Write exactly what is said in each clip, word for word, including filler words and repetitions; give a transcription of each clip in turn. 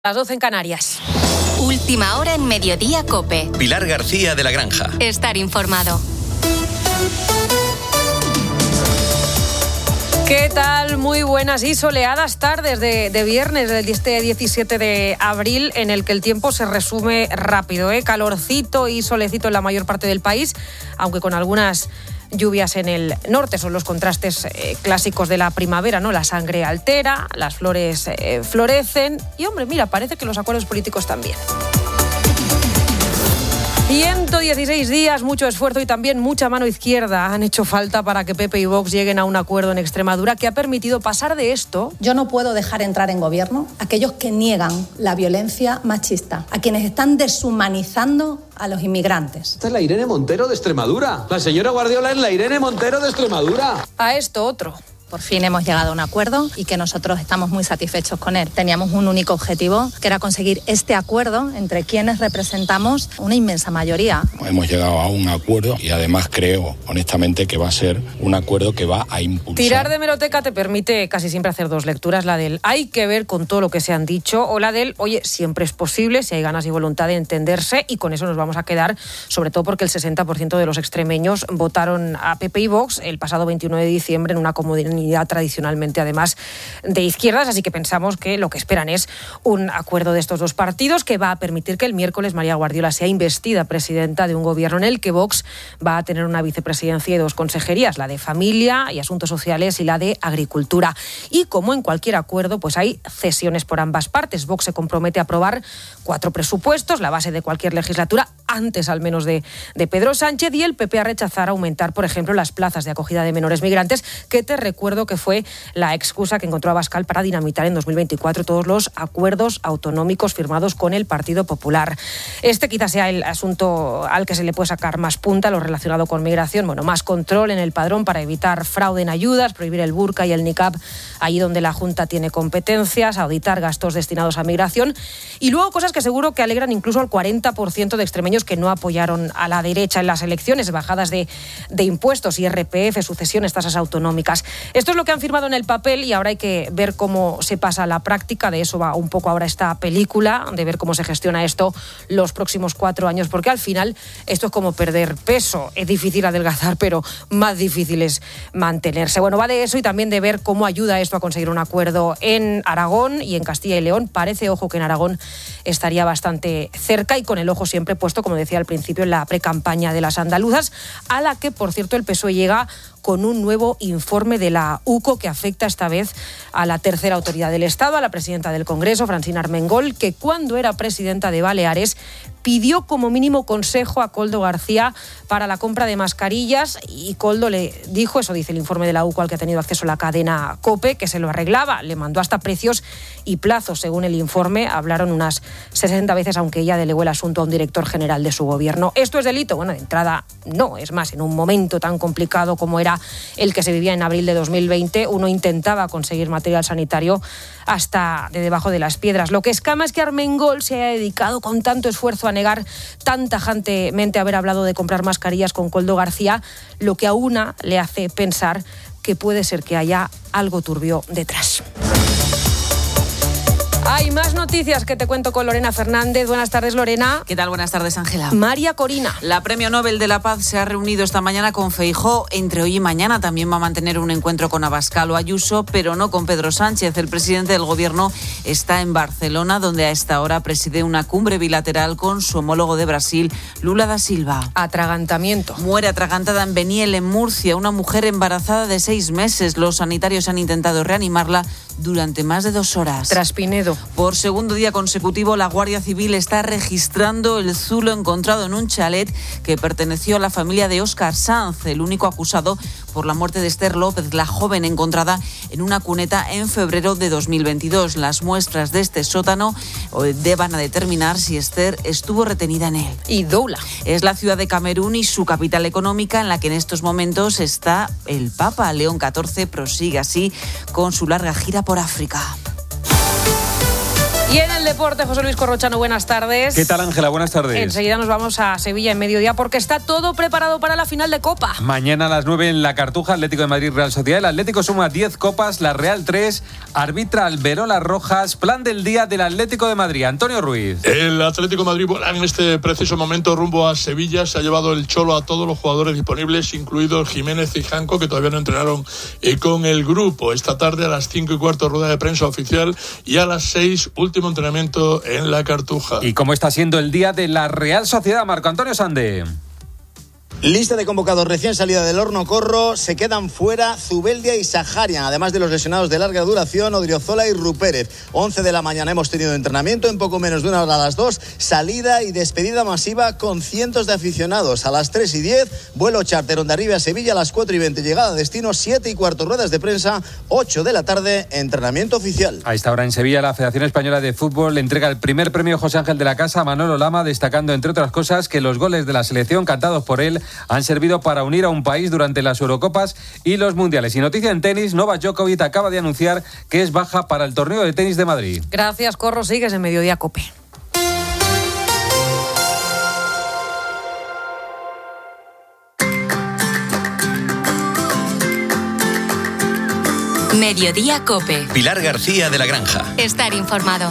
Las doce en Canarias. Última hora en Mediodía COPE. Pilar García de la Granja. Estar informado. ¿Qué tal? Muy buenas y soleadas tardes de, de viernes, del este diecisiete de abril, en el que el tiempo se resume rápido, ¿eh? Calorcito y solecito en la mayor parte del país, aunque con algunas lluvias en el norte. Son los contrastes eh, clásicos de la primavera, ¿no? La sangre altera, las flores eh, florecen y, hombre, mira, parece que los acuerdos políticos también. ciento dieciséis días, mucho esfuerzo y también mucha mano izquierda han hecho falta para que P P y Vox lleguen a un acuerdo en Extremadura que ha permitido pasar de esto. Yo no puedo dejar entrar en gobierno a aquellos que niegan la violencia machista, a quienes están deshumanizando a los inmigrantes. Esta es la Irene Montero de Extremadura. La señora Guardiola es la Irene Montero de Extremadura. A esto otro. Por fin hemos llegado a un acuerdo y que nosotros estamos muy satisfechos con él. Teníamos un único objetivo, que era conseguir este acuerdo entre quienes representamos una inmensa mayoría. Hemos llegado a un acuerdo y además creo, honestamente, que va a ser un acuerdo que va a impulsar. Tirar de hemeroteca te permite casi siempre hacer dos lecturas, la del hay que ver con todo lo que se han dicho o la del, oye, siempre es posible si hay ganas y voluntad de entenderse, y con eso nos vamos a quedar, sobre todo porque el sesenta por ciento de los extremeños votaron a P P y Vox el pasado veintiuno de diciembre en una comunidad tradicionalmente además de izquierdas, así que pensamos que lo que esperan es un acuerdo de estos dos partidos que va a permitir que el miércoles María Guardiola sea investida presidenta de un gobierno en el que Vox va a tener una vicepresidencia y dos consejerías, la de Familia y Asuntos Sociales y la de Agricultura. Y como en cualquier acuerdo, pues hay cesiones por ambas partes. Vox se compromete a aprobar cuatro presupuestos, la base de cualquier legislatura, antes al menos de, de Pedro Sánchez, y el P P a rechazar aumentar, por ejemplo, las plazas de acogida de menores migrantes, que te recuerdo que fue la excusa que encontró Abascal para dinamitar en dos mil veinticuatro todos los acuerdos autonómicos firmados con el Partido Popular. Este quizás sea el asunto al que se le puede sacar más punta, lo relacionado con migración. Bueno, más control en el padrón para evitar fraude en ayudas, prohibir el burka y el niqab allí donde la Junta tiene competencias, auditar gastos destinados a migración, y luego cosas que seguro que alegran incluso al cuarenta por ciento de extremeños que no apoyaron a la derecha en las elecciones: bajadas de, de impuestos, I R P F, sucesiones, tasas autonómicas. Esto es lo que han firmado en el papel y ahora hay que ver cómo se pasa a la práctica. De eso va un poco ahora esta película, de ver cómo se gestiona esto los próximos cuatro años, porque al final esto es como perder peso. Es difícil adelgazar, pero más difícil es mantenerse. Bueno, va de eso y también de ver cómo ayuda esto a conseguir un acuerdo en Aragón y en Castilla y León. Parece, ojo, que en Aragón estaría bastante cerca y con el ojo siempre puesto, como decía al principio, en la precampaña de las andaluzas, a la que, por cierto, el P S O E llega con un nuevo informe de la U C O que afecta esta vez a la tercera autoridad del Estado, a la presidenta del Congreso, Francina Armengol, que cuando era presidenta de Baleares pidió como mínimo consejo a Koldo García para la compra de mascarillas, y Koldo le dijo, eso dice el informe de la U C O al que ha tenido acceso la cadena COPE, que se lo arreglaba. Le mandó hasta precios y plazos, según el informe. Hablaron unas sesenta veces, aunque ella delegó el asunto a un director general de su gobierno. ¿Esto es delito? Bueno, de entrada no. Es más, en un momento tan complicado como era el que se vivía en abril de dos mil veinte, uno intentaba conseguir material sanitario hasta de debajo de las piedras. Lo que escama es que Armengol se haya dedicado con tanto esfuerzo a negar tan tajantemente haber hablado de comprar mascarillas con Koldo García, lo que a una le hace pensar que puede ser que haya algo turbio detrás. Hay más noticias que te cuento con Lorena Fernández. Buenas tardes, Lorena. ¿Qué tal? Buenas tardes, Ángela. María Corina. La Premio Nobel de la Paz se ha reunido esta mañana con Feijóo. Entre hoy y mañana también va a mantener un encuentro con Abascal o Ayuso, pero no con Pedro Sánchez. El presidente del gobierno está en Barcelona, donde a esta hora preside una cumbre bilateral con su homólogo de Brasil, Lula da Silva. Atragantamiento. Muere atragantada en Beniel, en Murcia, una mujer embarazada de seis meses. Los sanitarios han intentado reanimarla durante más de dos horas. Tras Pinedo. Por segundo día consecutivo, la Guardia Civil está registrando el zulo encontrado en un chalet que perteneció a la familia de Óscar Sanz, el único acusado por la muerte de Esther López, la joven encontrada en una cuneta en febrero de dos mil veintidós. Las muestras de este sótano deban a determinar si Esther estuvo retenida en él. Y Doula. Es la ciudad de Camerún y su capital económica, en la que en estos momentos está el Papa. León catorce prosigue así con su larga gira por África. Y en el deporte, José Luis Corrochano, buenas tardes. ¿Qué tal, Ángela? Buenas tardes. Enseguida nos vamos a Sevilla en mediodía porque está todo preparado para la final de Copa. Mañana a las nueve en la Cartuja, Atlético de Madrid, Real Sociedad. El Atlético suma diez copas, la Real tres, arbitra Alberola Rojas. Plan del día del Atlético de Madrid, Antonio Ruiz. El Atlético de Madrid vuela en este preciso momento rumbo a Sevilla. Se ha llevado el Cholo a todos los jugadores disponibles, incluidos Jiménez y Janco, que todavía no entrenaron eh, con el grupo. Esta tarde a las cinco y cuarto rueda de prensa oficial y a las seis último entrenamiento en la Cartuja. ¿Y cómo está siendo el día de la Real Sociedad, Marco Antonio Sande? Lista de convocados recién salida del horno Corro. Se quedan fuera Zubeldia y Saharian, además de los lesionados de larga duración, Odriozola y Rupérez. once de la mañana hemos tenido entrenamiento, en poco menos de una hora a las dos, salida y despedida masiva con cientos de aficionados. A las tres y diez, vuelo charter Hondarribia a Sevilla, a las cuatro y veinte, llegada a destino, siete y cuarto, ruedas de prensa, ocho de la tarde, entrenamiento oficial. A esta hora en Sevilla, la Federación Española de Fútbol le entrega el primer premio José Ángel de la Casa a Manolo Lama, destacando, entre otras cosas, que los goles de la selección cantados por él han servido para unir a un país durante las Eurocopas y los Mundiales. Y noticia en tenis, Novak Djokovic acaba de anunciar que es baja para el torneo de tenis de Madrid. Gracias, Corro. Sigues en Mediodía Cope. Mediodía Cope. Pilar García de la Granja. Estar informado.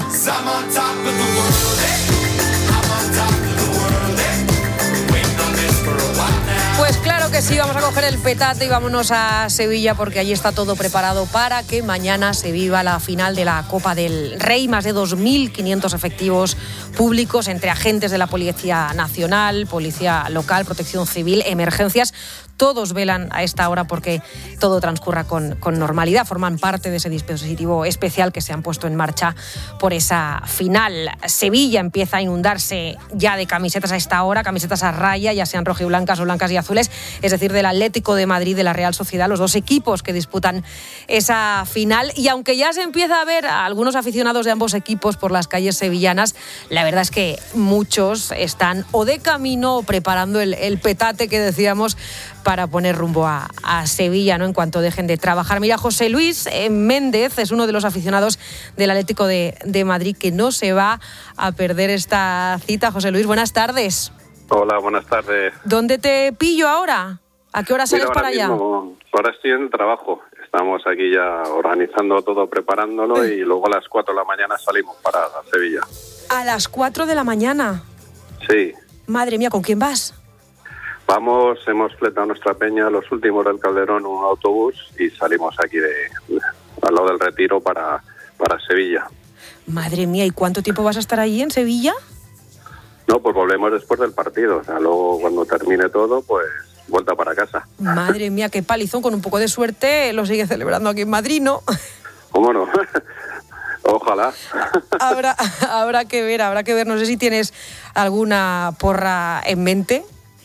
Pues claro que sí, vamos a coger el petate y vámonos a Sevilla porque allí está todo preparado para que mañana se viva la final de la Copa del Rey. Más de dos mil quinientos efectivos públicos entre agentes de la Policía Nacional, Policía Local, Protección Civil, Emergencias. Todos velan a esta hora porque todo transcurra con, con normalidad. Forman parte de ese dispositivo especial que se han puesto en marcha por esa final. Sevilla empieza a inundarse ya de camisetas a esta hora, camisetas a raya, ya sean rojiblancas o blancas y azules, es decir, del Atlético de Madrid, de la Real Sociedad, los dos equipos que disputan esa final. Y aunque ya se empieza a ver a algunos aficionados de ambos equipos por las calles sevillanas, la verdad es que muchos están o de camino o preparando el, el petate que decíamos para poner rumbo a, a Sevilla, ¿no?, en cuanto dejen de trabajar. Mira, José Luis eh, Méndez es uno de los aficionados del Atlético de, de Madrid que no se va a perder esta cita. José Luis, buenas tardes. Hola, buenas tardes. ¿Dónde te pillo ahora? ¿A qué hora sales Mira, para ahora allá? Mismo, ahora estoy en el trabajo. Estamos aquí ya organizando todo, preparándolo y luego a las cuatro de la mañana salimos para Sevilla. ¿A las cuatro de la mañana? Sí. Madre mía, ¿con quién vas? Vamos, hemos fletado nuestra peña, los últimos del Calderón, un autobús y salimos aquí de, de al lado del Retiro para, para Sevilla. Madre mía, ¿y cuánto tiempo vas a estar allí en Sevilla? No, pues volvemos después del partido. O sea, luego cuando termine todo, pues vuelta para casa. Madre mía, qué palizón. Con un poco de suerte lo sigue celebrando aquí en Madrid, ¿no? ¿Cómo no? Ojalá. Habrá, habrá que ver, habrá que ver. No sé si tienes alguna porra en mente.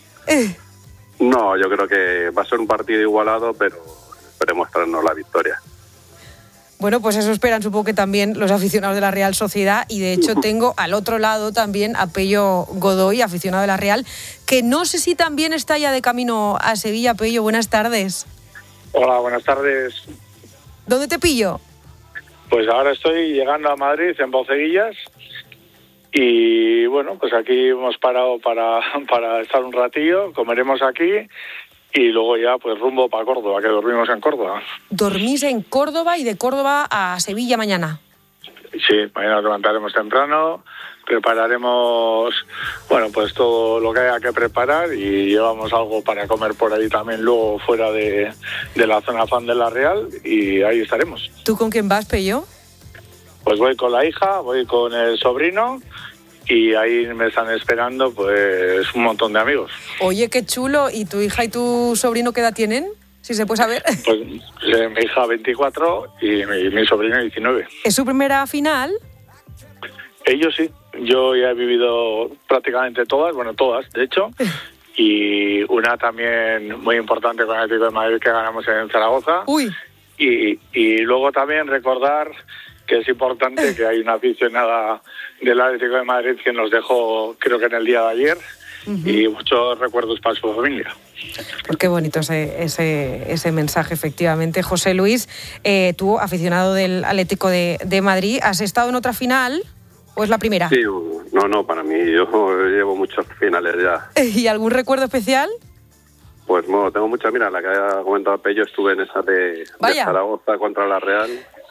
No, yo creo que va a ser un partido igualado, pero esperemos traernos la victoria. Bueno, pues eso esperan, supongo que también los aficionados de la Real Sociedad, y de hecho tengo al otro lado también a Pello Godoy, aficionado de la Real, que no sé si también está ya de camino a Sevilla. Pello, buenas tardes. Hola, buenas tardes. ¿Dónde te pillo? Pues ahora estoy llegando a Madrid, en Boceguillas, y bueno, pues aquí hemos parado para, para estar un ratillo, comeremos aquí y luego ya pues rumbo para Córdoba, que dormimos en Córdoba. ¿Dormís en Córdoba y de Córdoba a Sevilla mañana? Sí, mañana nos levantaremos temprano, prepararemos, bueno, pues todo lo que haya que preparar y llevamos algo para comer por ahí también luego fuera de, de la zona fan de la Real y ahí estaremos. ¿Tú con quién vas, Pello? Pues voy con la hija, voy con el sobrino y ahí me están esperando pues un montón de amigos. Oye, qué chulo. ¿Y tu hija y tu sobrino qué edad tienen? Si se puede saber. Pues eh, mi hija veinticuatro y mi, mi sobrino diecinueve. ¿Es su primera final? Ellos sí. Yo ya he vivido prácticamente todas, bueno, todas, de hecho. Y una también muy importante con el Atlético de Madrid que ganamos en Zaragoza. Uy. Y, y luego también recordar que es importante que hay una aficionada del Atlético de Madrid que nos dejó, creo que en el día de ayer, uh-huh. y muchos recuerdos para su familia. Pues qué bonito ese, ese, ese mensaje, efectivamente. José Luis, eh, tú, aficionado del Atlético de, de Madrid, ¿has estado en otra final? ¿O es la primera? Sí, no, no, para mí yo llevo muchos finales ya. ¿Y algún recuerdo especial? Pues bueno, tengo muchas. Mira, la que ha comentado Pello, estuve en esa de, de Zaragoza contra la Real.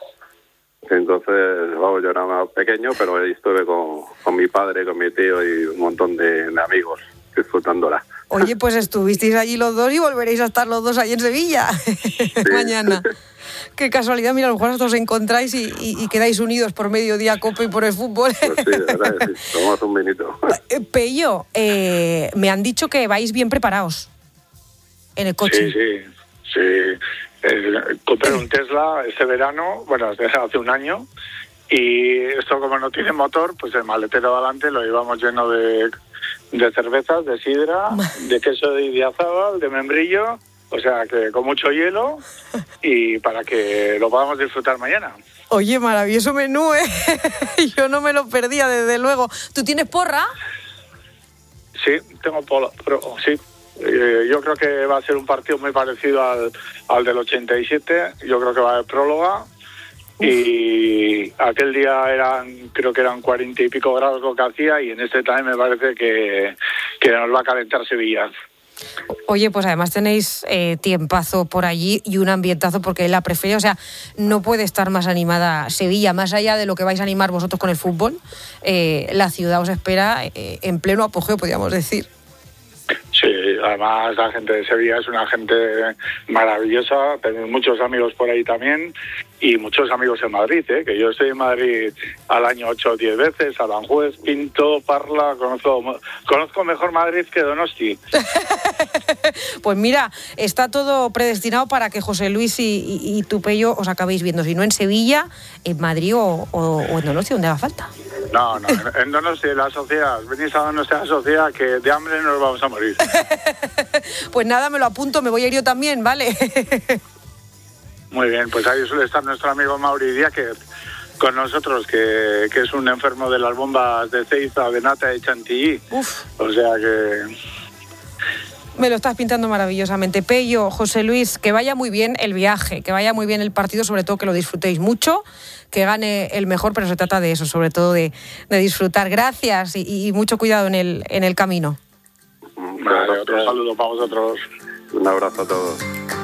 Entonces, vamos, yo era más pequeño, pero ahí estuve con, con mi padre, con mi tío y un montón de, de amigos disfrutándola. Oye, pues estuvisteis allí los dos y volveréis a estar los dos ahí en Sevilla sí. mañana. Qué casualidad, mira, a lo mejor os encontráis y, y, y quedáis unidos por Mediodía Cope y por el fútbol. Pues sí, de verdad que sí, tomamos un vinito. Pello, eh, me han dicho que vais bien preparados en el coche. Sí, sí, sí. Eh, compré un Tesla este verano, bueno, desde hace un año, y esto como no tiene motor, pues el maletero de adelante lo llevamos lleno de, de cervezas, de sidra, de queso de Idiazábal, de membrillo, o sea que con mucho hielo, y para que lo podamos disfrutar mañana. Oye, maravilloso menú, ¿eh? Yo no me lo perdía, desde luego. ¿Tú tienes porra? Sí, tengo porra, pero sí. Eh, yo creo que va a ser un partido muy parecido al, al del ochenta y siete. Yo creo que va a haber próloga. Uf. Y aquel día eran, creo que eran cuarenta y pico grados lo que hacía, y en este también me parece que, que nos va a calentar Sevilla. Oye, pues además tenéis eh, tiempazo por allí y un ambientazo, porque la prefiero, o sea, no puede estar más animada Sevilla, más allá de lo que vais a animar vosotros con el fútbol. Eh, la ciudad os espera eh, en pleno apogeo, podríamos decir. Sí, además la gente de Sevilla es una gente maravillosa, tenemos muchos amigos por ahí también y muchos amigos en Madrid, ¿eh? Que yo estoy en Madrid al año ocho o diez veces, Aranjuez, Pinto, Parla, conozco, conozco mejor Madrid que Donosti. Pues mira, está todo predestinado para que José Luis y, y, y tu Pello os acabéis viendo, si no en Sevilla, en Madrid o, o, o en Donosti, donde haga falta. No, no, en Donosti, la sociedad, venís a Donosti a la sociedad, que de hambre nos vamos a morir. Pues nada, me lo apunto, me voy a ir yo también, ¿vale? Muy bien, pues ahí suele estar nuestro amigo Mauri Díaz, que con nosotros, que, que es un enfermo de las bombas de Ceiza, de Nata y Chantilly. Uf. O sea que... Me lo estás pintando maravillosamente. Pello, José Luis, que vaya muy bien el viaje, que vaya muy bien el partido, sobre todo que lo disfrutéis mucho, que gane el mejor, pero se trata de eso, sobre todo de, de disfrutar. Gracias y, y mucho cuidado en el, en el camino. Vale, otro saludo para vosotros. Un abrazo a todos.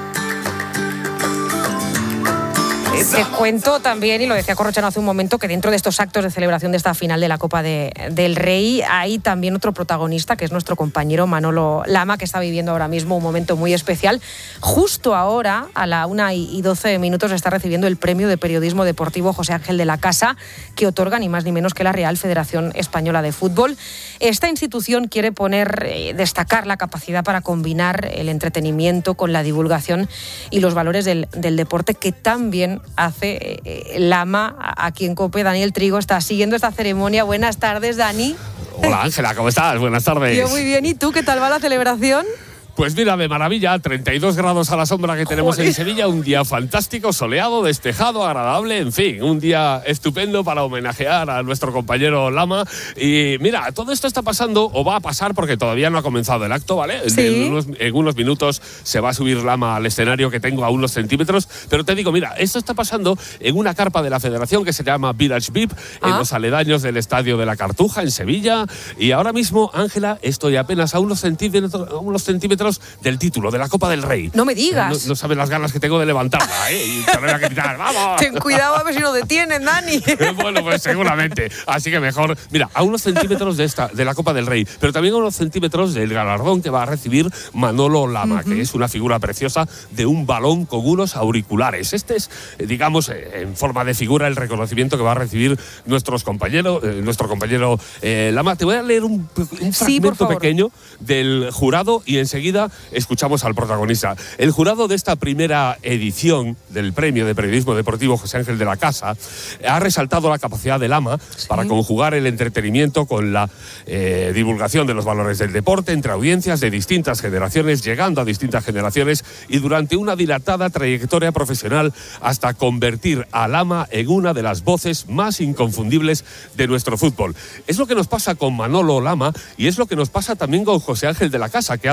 Te cuento también, y lo decía Corrochano hace un momento, que dentro de estos actos de celebración de esta final de la Copa de, del Rey hay también otro protagonista, que es nuestro compañero Manolo Lama, que está viviendo ahora mismo un momento muy especial. Justo ahora, a la una y doce minutos, está recibiendo el premio de periodismo deportivo José Ángel de la Casa, que otorga ni más ni menos que la Real Federación Española de Fútbol. Esta institución quiere poner, eh, destacar la capacidad para combinar el entretenimiento con la divulgación y los valores del, del deporte, que también hace eh, Lama aquí en COPE. Daniel Trigo está siguiendo esta ceremonia. Buenas tardes, Dani. Hola, Ángela, ¿cómo estás? Buenas tardes. Yo muy bien, ¿y tú? ¿Qué tal va la celebración? Pues mira, de maravilla, treinta y dos grados a la sombra que tenemos Joder. en Sevilla, un día fantástico, soleado, despejado, agradable, en fin, un día estupendo para homenajear a nuestro compañero Lama. Y mira, todo esto está pasando, o va a pasar, porque todavía no ha comenzado el acto, ¿vale? ¿Sí? En, unos, en unos minutos se va a subir Lama al escenario, que tengo a unos centímetros, pero te digo, mira, esto está pasando en una carpa de la Federación que se llama Village V I P, ¿Ah? en los aledaños del Estadio de la Cartuja, en Sevilla, y ahora mismo, Ángela, estoy apenas a unos centímetros, a unos centímetros del título, de la Copa del Rey. No me digas. No, no sabes las ganas que tengo de levantarla, ¿eh? Y tener que gritar, ¡vamos! Ten cuidado a ver si lo detienen, Dani. Bueno, pues seguramente. Así que mejor, mira, a unos centímetros de esta, de la Copa del Rey, pero también a unos centímetros del galardón que va a recibir Manolo Lama, uh-huh. que es una figura preciosa de un balón con unos auriculares. Este es, digamos, en forma de figura, el reconocimiento que va a recibir nuestros compañeros, eh, nuestro compañero eh, Lama. Te voy a leer un, un sí, fragmento pequeño del jurado y enseguida escuchamos al protagonista. El jurado de esta primera edición del Premio de Periodismo Deportivo José Ángel de la Casa ha resaltado la capacidad de Lama ¿Sí? para conjugar el entretenimiento con la eh, divulgación de los valores del deporte entre audiencias de distintas generaciones, llegando a distintas generaciones y durante una dilatada trayectoria profesional hasta convertir a Lama en una de las voces más inconfundibles de nuestro fútbol. Es lo que nos pasa con Manolo Lama y es lo que nos pasa también con José Ángel de la Casa, que hace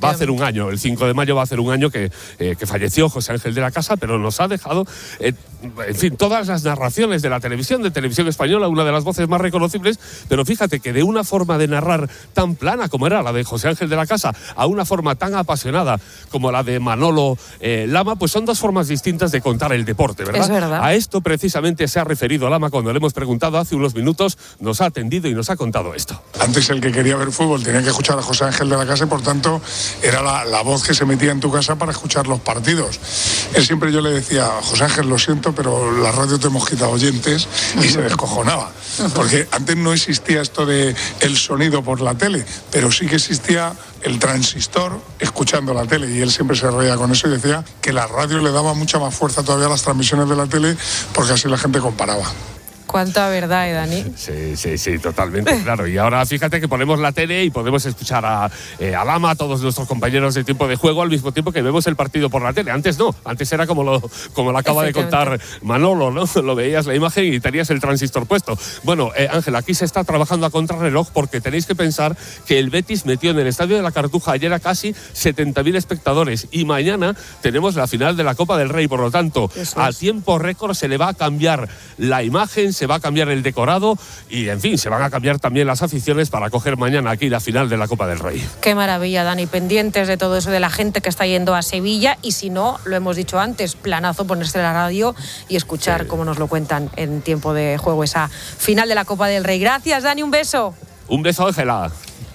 va a hacer un año, el cinco de mayo va a hacer un año que, eh, que falleció José Ángel de la Casa, pero nos ha dejado, eh, en fin, todas las narraciones de la televisión, de Televisión Española, una de las voces más reconocibles, pero fíjate que de una forma de narrar tan plana como era la de José Ángel de la Casa, a una forma tan apasionada como la de Manolo eh, Lama, pues son dos formas distintas de contar el deporte, ¿verdad? Es verdad. A esto precisamente se ha referido Lama cuando le hemos preguntado hace unos minutos, nos ha atendido y nos ha contado esto. Antes el que quería ver fútbol tenía que escuchar a José Ángel de la Casa y por tanto era la, la voz que se metía en tu casa para escuchar los partidos. Él siempre, yo le decía, José Ángel, lo siento, pero la radio te hemos quitado oyentes, y se descojonaba. Porque antes no existía esto de el sonido por la tele, pero sí que existía el transistor escuchando la tele, y él siempre se reía con eso y decía que la radio le daba mucha más fuerza todavía a las transmisiones de la tele, porque así la gente comparaba. Cuánta verdad, ¿eh, Dani? Sí, sí, sí, totalmente, claro. Y ahora fíjate que ponemos la tele y podemos escuchar a, eh, a Lama, a todos nuestros compañeros de Tiempo de Juego, al mismo tiempo que vemos el partido por la tele. Antes no, antes era como lo, como lo acaba de contar Manolo, ¿no? Lo veías la imagen y tenías el transistor puesto. Bueno, eh, Ángel, aquí se está trabajando a contrarreloj porque tenéis que pensar que el Betis metió en el Estadio de la Cartuja ayer a casi setenta mil espectadores y mañana tenemos la final de la Copa del Rey. Por lo tanto, Eso a es. tiempo récord se le va a cambiar la imagen, se va a cambiar el decorado y, en fin, se van a cambiar también las aficiones para coger mañana aquí la final de la Copa del Rey. Qué maravilla, Dani, pendientes de todo eso, de la gente que está yendo a Sevilla, y si no, lo hemos dicho antes, planazo ponerse la radio y escuchar sí. cómo nos lo cuentan en Tiempo de Juego, esa final de la Copa del Rey. Gracias, Dani, un beso. Un beso, Ángela.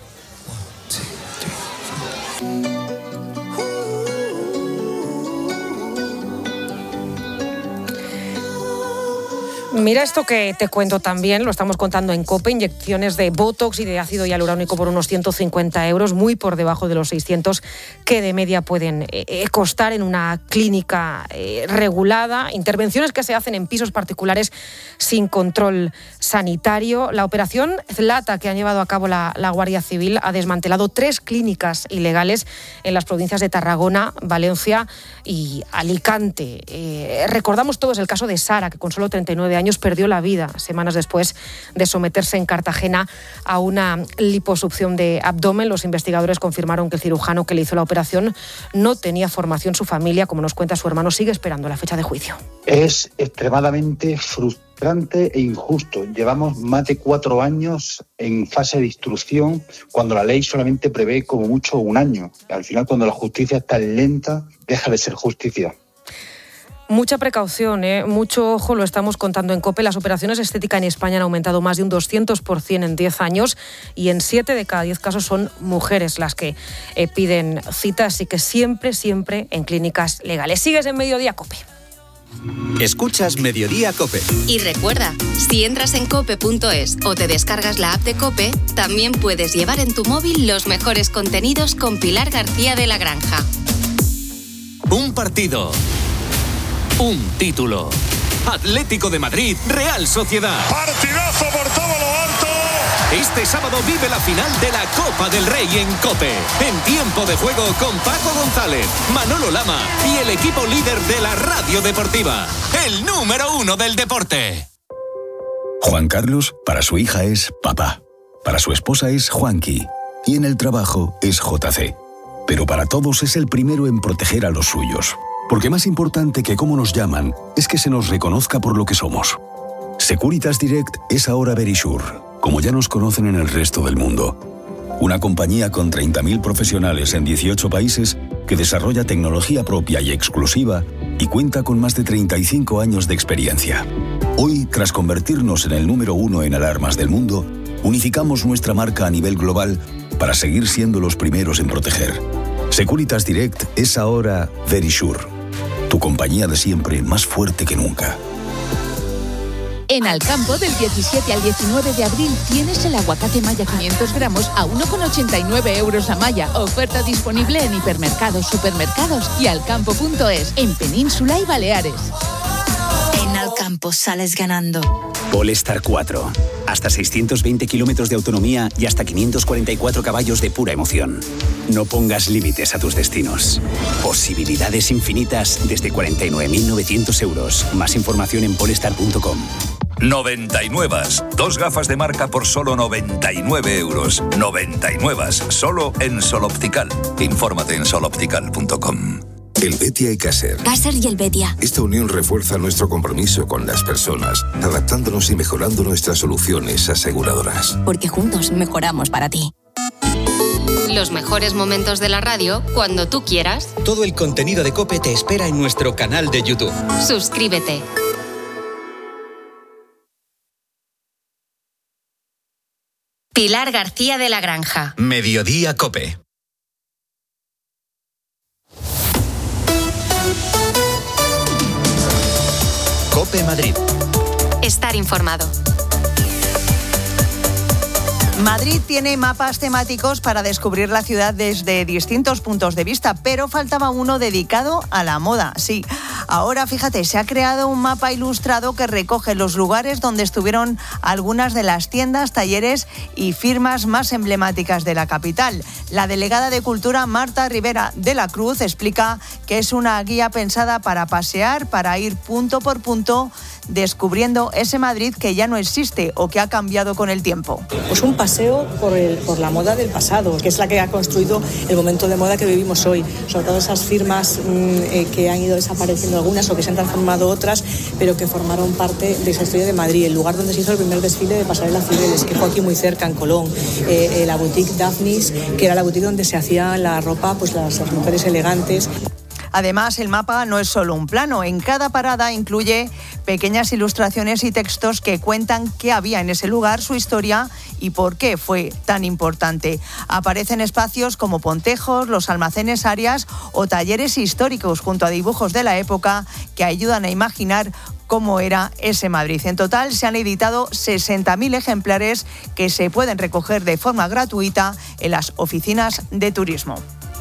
Mira esto que te cuento también, lo estamos contando en COPE, inyecciones de Botox y de ácido hialurónico por unos ciento cincuenta euros, muy por debajo de los seiscientos que de media pueden eh, costar en una clínica eh, regulada, intervenciones que se hacen en pisos particulares sin control sanitario. La operación Zlata que han llevado a cabo la, la Guardia Civil ha desmantelado tres clínicas ilegales en las provincias de Tarragona, Valencia y Alicante. Eh, recordamos todos el caso de Sara, que con solo treinta y nueve años perdió la vida semanas después de someterse en Cartagena a una liposucción de abdomen. Los investigadores confirmaron que el cirujano que le hizo la operación no tenía formación. Su familia, como nos cuenta su hermano, sigue esperando la fecha de juicio. Es extremadamente frustrante e injusto. Llevamos más de cuatro años en fase de instrucción cuando la ley solamente prevé como mucho un año. Al final, cuando la justicia es tan lenta, deja de ser justicia. Mucha precaución, ¿eh? Mucho ojo, lo estamos contando en COPE. Las operaciones estéticas en España han aumentado más de un doscientos por ciento en diez años y en siete de cada diez casos son mujeres las que eh, piden cita, así que siempre, siempre en clínicas legales. Sigues en Mediodía COPE. Escuchas Mediodía COPE. Y recuerda, si entras en cope punto es o te descargas la app de COPE, también puedes llevar en tu móvil los mejores contenidos con Pilar García de la Granja. Un partido. Un título. Atlético de Madrid, Real Sociedad. Partidazo por todo lo alto. Este sábado vive la final de la Copa del Rey en COPE. En Tiempo de Juego con Paco González, Manolo Lama y el equipo líder de la radio deportiva. El número uno del deporte. Juan Carlos, para su hija es papá. Para su esposa es Juanqui. Y en el trabajo es J C. Pero para todos es el primero en proteger a los suyos. Porque más importante que cómo nos llaman es que se nos reconozca por lo que somos. Securitas Direct es ahora Verisure, como ya nos conocen en el resto del mundo. Una compañía con treinta mil profesionales en dieciocho países que desarrolla tecnología propia y exclusiva y cuenta con más de treinta y cinco años de experiencia. Hoy, tras convertirnos en el número uno en alarmas del mundo, unificamos nuestra marca a nivel global para seguir siendo los primeros en proteger. Securitas Direct es ahora Verisure. Tu compañía de siempre, más fuerte que nunca. En Alcampo, del diecisiete al diecinueve de abril, tienes el aguacate Maya quinientos gramos a uno con ochenta y nueve euros a Maya. Oferta disponible en hipermercados, supermercados y alcampo punto es, en Península y Baleares. En Alcampo sales ganando. Polestar cuatro. Hasta seiscientos veinte kilómetros de autonomía y hasta quinientos cuarenta y cuatro caballos de pura emoción. No pongas límites a tus destinos. Posibilidades infinitas desde cuarenta y nueve mil novecientos euros. Más información en polestar punto com. noventa y nueve. Dos gafas de marca por solo noventa y nueve euros. noventa y nueve. Solo en Sol Optical. Infórmate en sol optical punto com. El Betia y Caser. Caser y el Betia. Esta unión refuerza nuestro compromiso con las personas, adaptándonos y mejorando nuestras soluciones aseguradoras. Porque juntos mejoramos para ti. Los mejores momentos de la radio cuando tú quieras. Todo el contenido de COPE te espera en nuestro canal de YouTube. Suscríbete. Pilar García de la Granja. Mediodía COPE. COPE Madrid. Estar informado. Madrid tiene mapas temáticos para descubrir la ciudad desde distintos puntos de vista, pero faltaba uno dedicado a la moda. Sí, ahora fíjate, se ha creado un mapa ilustrado que recoge los lugares donde estuvieron algunas de las tiendas, talleres y firmas más emblemáticas de la capital. La delegada de Cultura, Marta Rivera de la Cruz, explica que es una guía pensada para pasear, para ir punto por punto, descubriendo ese Madrid que ya no existe o que ha cambiado con el tiempo. Pues un paseo por, el, por la moda del pasado, que es la que ha construido el momento de moda que vivimos hoy. Sobre todo esas firmas mmm, eh, que han ido desapareciendo algunas o que se han transformado otras, pero que formaron parte de esa historia de Madrid, el lugar donde se hizo el primer desfile de pasarelas Cibeles, que fue aquí muy cerca, en Colón. Eh, eh, la boutique Daphnis, que era la boutique donde se hacía la ropa, pues las, las mujeres elegantes. Además, el mapa no es solo un plano. En cada parada incluye pequeñas ilustraciones y textos que cuentan qué había en ese lugar, su historia y por qué fue tan importante. Aparecen espacios como Pontejos, los almacenes Arias o talleres históricos junto a dibujos de la época que ayudan a imaginar cómo era ese Madrid. En total se han editado sesenta mil ejemplares que se pueden recoger de forma gratuita en las oficinas de turismo.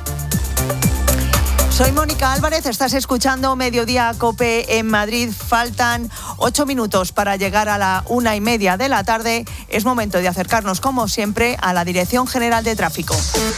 Soy Mónica Álvarez, estás escuchando Mediodía COPE en Madrid. Faltan ocho minutos para llegar a la una y media de la tarde. Es momento de acercarnos, como siempre, a la Dirección General de Tráfico.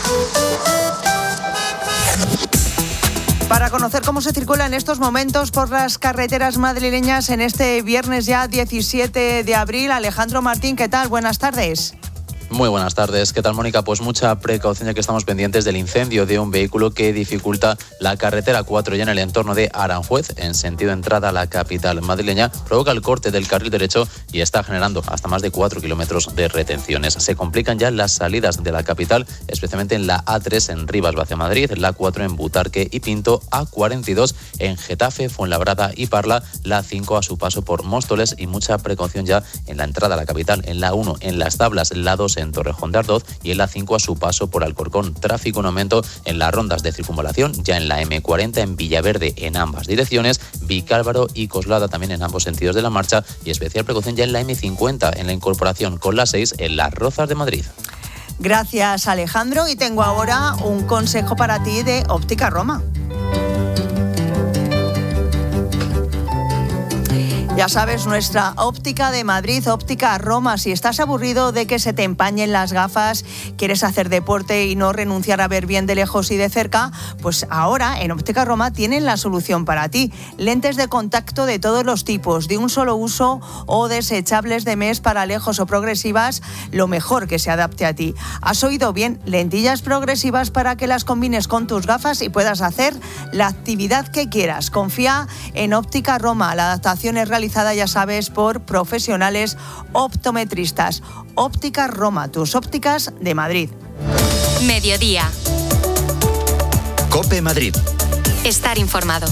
Para conocer cómo se circula en estos momentos por las carreteras madrileñas en este viernes ya diecisiete de abril, Alejandro Martín, ¿qué tal? Buenas tardes. Muy buenas tardes. ¿Qué tal, Mónica? Pues mucha precaución, ya que estamos pendientes del incendio de un vehículo que dificulta la carretera cuatro ya en el entorno de Aranjuez, en sentido entrada a la capital madrileña. Provoca el corte del carril derecho y está generando hasta más de cuatro kilómetros de retenciones. Se complican ya las salidas de la capital, especialmente en la A tres en Rivas hacia Madrid, la cuatro en Butarque y Pinto, A cuarenta y dos en Getafe, Fuenlabrada y Parla, la cinco a su paso por Móstoles y mucha precaución ya en la entrada a la capital, en la uno en Las Tablas, la dos en Torrejón de Ardoz y en la cinco a su paso por Alcorcón. Tráfico en aumento en las rondas de circunvalación, ya en la eme cuarenta en Villaverde en ambas direcciones, Vicálvaro y Coslada también en ambos sentidos de la marcha, y especial precaución ya en la eme cincuenta en la incorporación con la seis en Las Rozas de Madrid. Gracias, Alejandro, y tengo ahora un consejo para ti de Óptica Roma. Ya sabes, nuestra óptica de Madrid, Óptica Roma. Si estás aburrido de que se te empañen las gafas, quieres hacer deporte y no renunciar a ver bien de lejos y de cerca, pues ahora en Óptica Roma tienen la solución para ti. Lentes de contacto de todos los tipos, de un solo uso o desechables de mes para lejos o progresivas, lo mejor que se adapte a ti. ¿Has oído bien? Lentillas progresivas para que las combines con tus gafas y puedas hacer la actividad que quieras. Confía en Óptica Roma. La adaptación es realizada, ya sabes, por profesionales optometristas. Óptica Roma, tus ópticas de Madrid. Mediodía. COPE Madrid. Estar informado.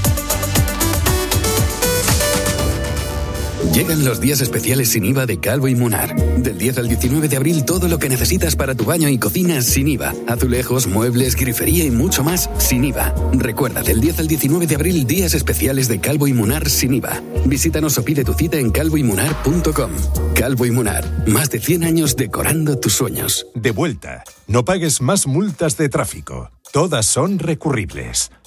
Llegan los días especiales sin I V A de Calvo y Munar. Del diez al diecinueve de abril, todo lo que necesitas para tu baño y cocina sin I V A. Azulejos, muebles, grifería y mucho más sin I V A. Recuerda, del diez al diecinueve de abril, días especiales de Calvo y Munar sin I V A. Visítanos o pide tu cita en calvo y munar punto com. Calvo y Munar, más de cien años decorando tus sueños. De vuelta. No pagues más multas de tráfico. Todas son recurribles.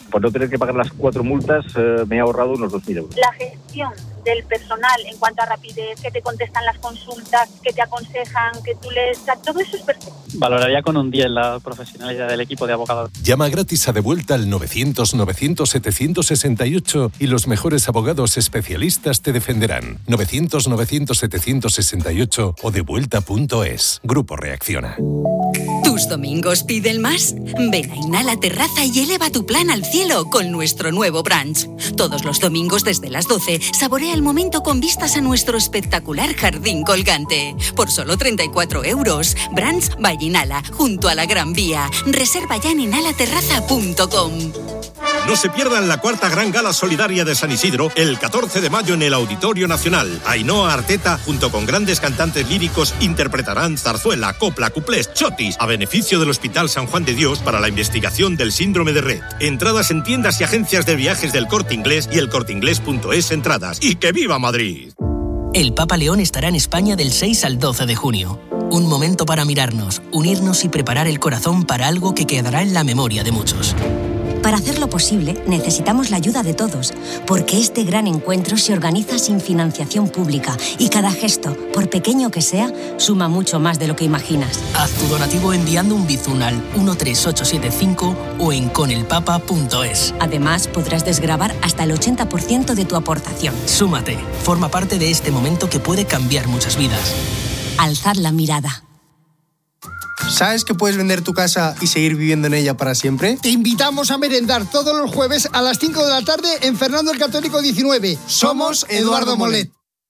por no tener que pagar las cuatro multas, eh, me he ahorrado unos dos mil euros. La gestión del personal en cuanto a rapidez, que te contestan las consultas, que te aconsejan, que tú les... todo eso es perfecto. Valoraría con un diez la profesionalidad del equipo de abogados. Llama gratis a Devuelta al novecientos, novecientos, setecientos sesenta y ocho y los mejores abogados especialistas te defenderán. novecientos, novecientos, setecientos sesenta y ocho o devuelta punto es. Grupo Reacciona. ¿Tus domingos piden más? Ven a Inhala Terraza y eleva tu plan al cielo con nuestro nuevo brunch. Todos los domingos desde las doce, saborea el momento con vistas a nuestro espectacular jardín colgante. Por solo treinta y cuatro euros. Brunch by Inhala, junto a la Gran Vía. Reserva ya en inhala terraza punto com. No se pierdan la cuarta gran gala solidaria de San Isidro el catorce de mayo en el Auditorio Nacional. Ainhoa Arteta, junto con grandes cantantes líricos, interpretarán zarzuela, copla, cuplés, chotis, a beneficio del Hospital San Juan de Dios para la investigación del síndrome de Rett. Entradas en tiendas y agencias de viajes del Corte Inglés y el corte inglés punto es entradas. ¡Y que viva Madrid! El Papa León estará en España del seis al doce de junio. Un momento para mirarnos, unirnos y preparar el corazón para algo que quedará en la memoria de muchos. Para hacerlo posible, necesitamos la ayuda de todos, porque este gran encuentro se organiza sin financiación pública y cada gesto, por pequeño que sea, suma mucho más de lo que imaginas. Haz tu donativo enviando un bizun al uno tres ocho siete cinco o en conelpapa punto es. Además, podrás desgravar hasta el ochenta por ciento de tu aportación. Súmate, forma parte de este momento que puede cambiar muchas vidas. Alzad la mirada. ¿Sabes que puedes vender tu casa y seguir viviendo en ella para siempre? Te invitamos a merendar todos los jueves a las cinco de la tarde en Fernando el Católico diecinueve. Somos Eduardo Molet.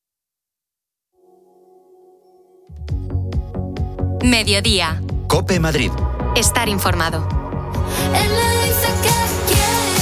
Mediodía. COPE Madrid. Estar informado. Él me dice que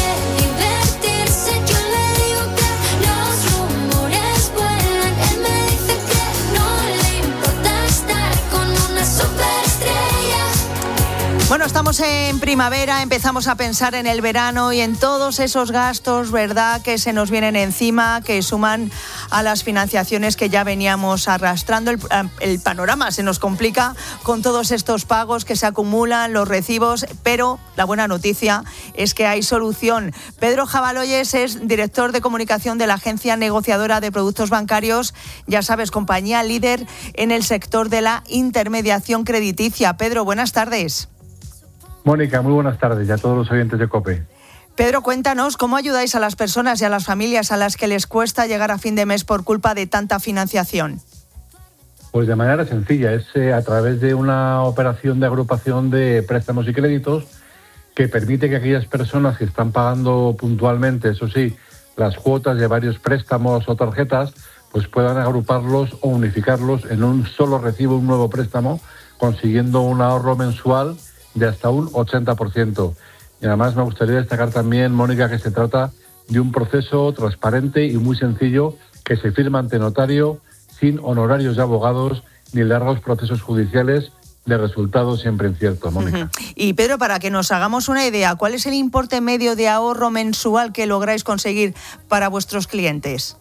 quiere divertirse, yo le digo que los rumores vuelan. Él me dice que no le importa estar con una superestrella. Bueno, estamos en primavera, empezamos a pensar en el verano y en todos esos gastos, ¿verdad?, que se nos vienen encima, que suman a las financiaciones que ya veníamos arrastrando. El, el panorama se nos complica con todos estos pagos que se acumulan, los recibos, pero la buena noticia es que hay solución. Pedro Jabaloyes es director de comunicación de la Agencia Negociadora de Productos Bancarios, ya sabes, compañía líder en el sector de la intermediación crediticia. Pedro, buenas tardes. Mónica, muy buenas tardes y a todos los oyentes de COPE. Pedro, cuéntanos, ¿cómo ayudáis a las personas y a las familias a las que les cuesta llegar a fin de mes por culpa de tanta financiación? Pues de manera sencilla, es eh, a través de una operación de agrupación de préstamos y créditos que permite que aquellas personas que están pagando puntualmente, eso sí, las cuotas de varios préstamos o tarjetas, pues puedan agruparlos o unificarlos en un solo recibo, un nuevo préstamo, consiguiendo un ahorro mensual de hasta un ochenta por ciento. Y además me gustaría destacar también, Mónica, que se trata de un proceso transparente y muy sencillo que se firma ante notario sin honorarios de abogados ni largos procesos judiciales de resultados siempre inciertos, Mónica. Uh-huh. Y Pedro, para que nos hagamos una idea, ¿cuál es el importe medio de ahorro mensual que lográis conseguir para vuestros clientes?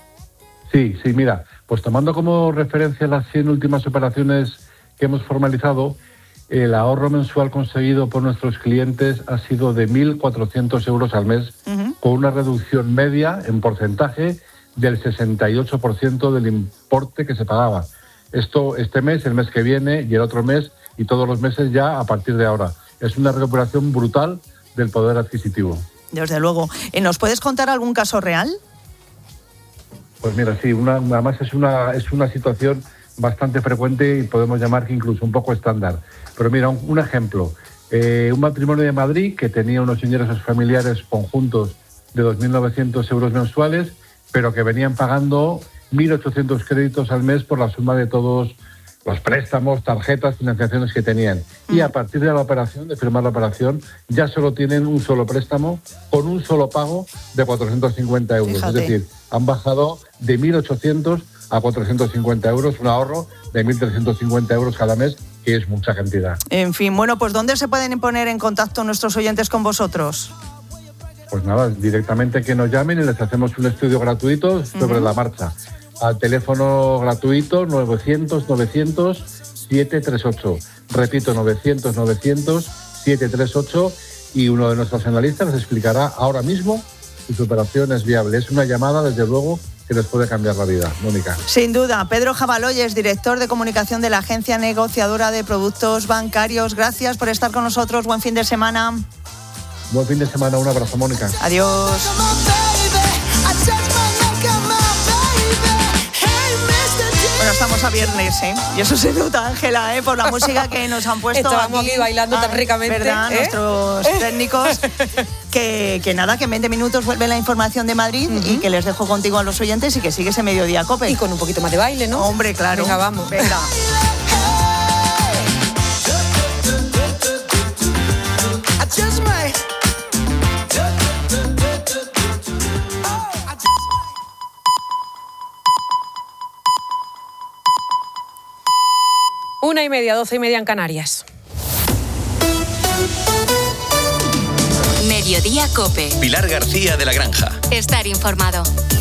Sí, sí, mira, pues tomando como referencia las cien últimas operaciones que hemos formalizado, el ahorro mensual conseguido por nuestros clientes ha sido de mil cuatrocientos euros al mes, uh-huh, con una reducción media en porcentaje del sesenta y ocho por ciento del importe que se pagaba. Esto este mes, el mes que viene y el otro mes y todos los meses ya a partir de ahora. Es una recuperación brutal del poder adquisitivo. Desde luego. ¿Nos puedes contar algún caso real? Pues mira, sí, una, además es una, es una situación bastante frecuente y podemos llamar que incluso un poco estándar. Pero mira, un, un ejemplo. Eh, un matrimonio de Madrid que tenía unos ingresos familiares conjuntos de dos mil novecientos euros mensuales, pero que venían pagando mil ochocientos créditos al mes por la suma de todos los préstamos, tarjetas, financiaciones que tenían. Y a partir de la operación, de firmar la operación, ya solo tienen un solo préstamo con un solo pago de cuatrocientos cincuenta euros. Fíjate. Es decir, han bajado de mil ochocientos a cuatrocientos cincuenta euros, un ahorro de mil trescientos cincuenta euros cada mes, que es mucha cantidad. En fin, bueno, pues ¿dónde se pueden poner en contacto nuestros oyentes con vosotros? Pues nada, directamente que nos llamen y les hacemos un estudio gratuito sobre uh-huh. la marcha. Al teléfono gratuito novecientos novecientos siete tres ocho. Repito, novecientos novecientos siete tres ocho. y uno de nuestros analistas nos explicará ahora mismo si su operación es viable. Es una llamada, desde luego, que les puede cambiar la vida. Mónica. Sin duda. Pedro Jabaloyes, director de comunicación de la Agencia Negociadora de Productos Bancarios. Gracias por estar con nosotros. Buen fin de semana. Buen fin de semana. Un abrazo, Mónica. Adiós. Bueno, estamos a viernes, ¿eh? Y eso se nota, Ángela, ¿eh? Por la música que nos han puesto. Estábamos aquí, aquí bailando tan ah, ricamente. ¿Verdad? ¿Eh? Nuestros técnicos. que, que nada, que en veinte minutos vuelve la información de Madrid uh-huh. y que les dejo contigo a los oyentes y que sigues en Mediodía Cope. Y con un poquito más de baile, ¿no? Hombre, claro. Venga, vamos. Venga. Una y media, doce y media en Canarias. Mediodía Cope. Pilar García de la Granja. Estar informado.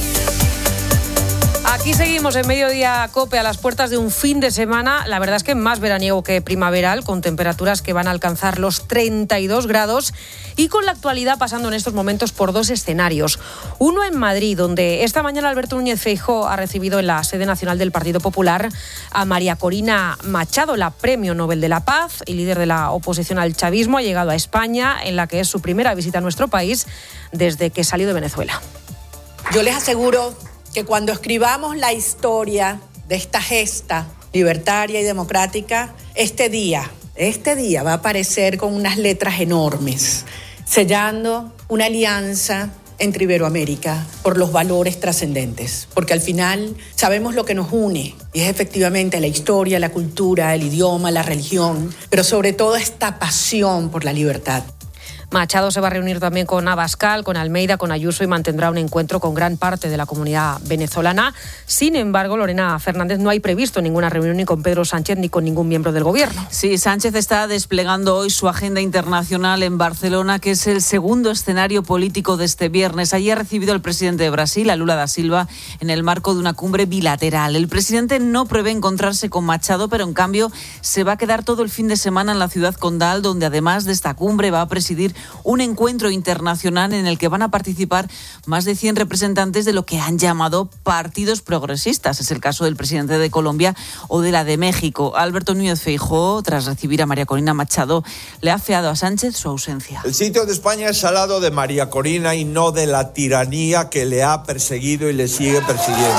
Aquí seguimos en Mediodía Cope a las puertas de un fin de semana, la verdad es que más veraniego que primaveral, con temperaturas que van a alcanzar los treinta y dos grados y con la actualidad pasando en estos momentos por dos escenarios. Uno en Madrid, donde esta mañana Alberto Núñez Feijóo ha recibido en la sede nacional del Partido Popular a María Corina Machado, la Premio Nobel de la Paz y líder de la oposición al chavismo. Ha llegado a España, en la que es su primera visita a nuestro país desde que salió de Venezuela. Yo les aseguro que cuando escribamos la historia de esta gesta libertaria y democrática, este día, este día va a aparecer con unas letras enormes, sellando una alianza entre Iberoamérica por los valores trascendentes, porque al final sabemos lo que nos une, y es efectivamente la historia, la cultura, el idioma, la religión, pero sobre todo esta pasión por la libertad. Machado se va a reunir también con Abascal, con Almeida, con Ayuso y mantendrá un encuentro con gran parte de la comunidad venezolana. Sin embargo, Lorena Fernández, no hay previsto ninguna reunión ni con Pedro Sánchez ni con ningún miembro del Gobierno. Sí, Sánchez está desplegando hoy su agenda internacional en Barcelona, que es el segundo escenario político de este viernes. Allí ha recibido al presidente de Brasil, a Lula da Silva, en el marco de una cumbre bilateral. El presidente no prevé encontrarse con Machado, pero en cambio se va a quedar todo el fin de semana en la ciudad condal, donde además de esta cumbre va a presidir un encuentro internacional en el que van a participar más de cien representantes de lo que han llamado partidos progresistas. Es el caso del presidente de Colombia o de la de México. Alberto Núñez Feijóo, tras recibir a María Corina Machado, le ha afeado a Sánchez su ausencia. El sitio de España es al lado de María Corina y no de la tiranía que le ha perseguido y le sigue persiguiendo.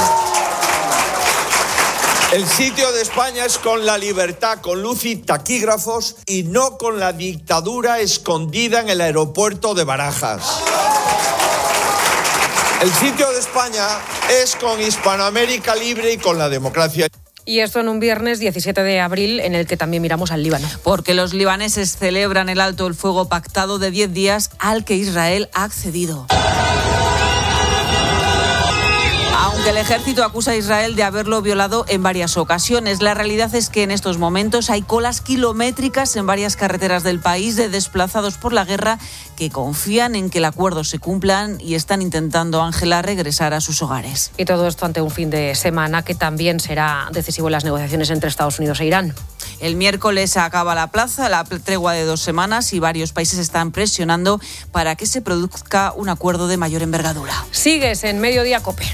El sitio de España es con la libertad, con luz y taquígrafos, y no con la dictadura escondida en el aeropuerto de Barajas. El sitio de España es con Hispanoamérica libre y con la democracia. Y esto en un viernes diecisiete de abril, en el que también miramos al Líbano. Porque los libaneses celebran el alto el fuego pactado de diez días al que Israel ha accedido. Aunque el ejército acusa a Israel de haberlo violado en varias ocasiones, la realidad es que en estos momentos hay colas kilométricas en varias carreteras del país de desplazados por la guerra que confían en que el acuerdo se cumpla y están intentando, Ángela, regresar a sus hogares. Y todo esto ante un fin de semana que también será decisivo en las negociaciones entre Estados Unidos e Irán. El miércoles acaba la plaza, la tregua de dos semanas, y varios países están presionando para que se produzca un acuerdo de mayor envergadura. Sigues en Mediodía Cope.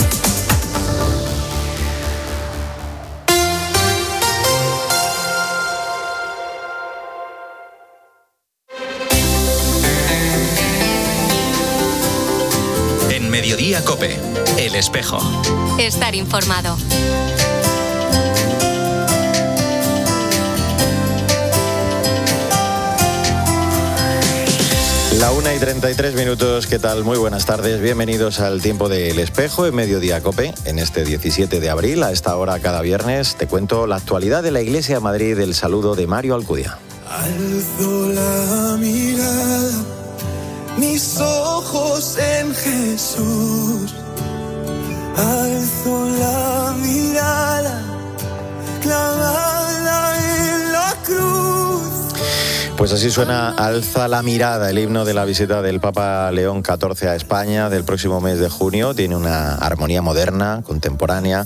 Mediodía Cope, El Espejo. Estar informado. La una y treinta y tres minutos, ¿qué tal? Muy buenas tardes, bienvenidos al tiempo de El Espejo en Mediodía Cope, en este diecisiete de abril. A esta hora cada viernes te cuento la actualidad de la Iglesia de Madrid, el saludo de Mario Alcudia. Alzo la mirada, mis ojos en Jesús, alzo la mirada, clavada en la cruz. Pues así suena Alza la mirada, el himno de la visita del Papa León catorce a España del próximo mes de junio. Tiene una armonía moderna, contemporánea, un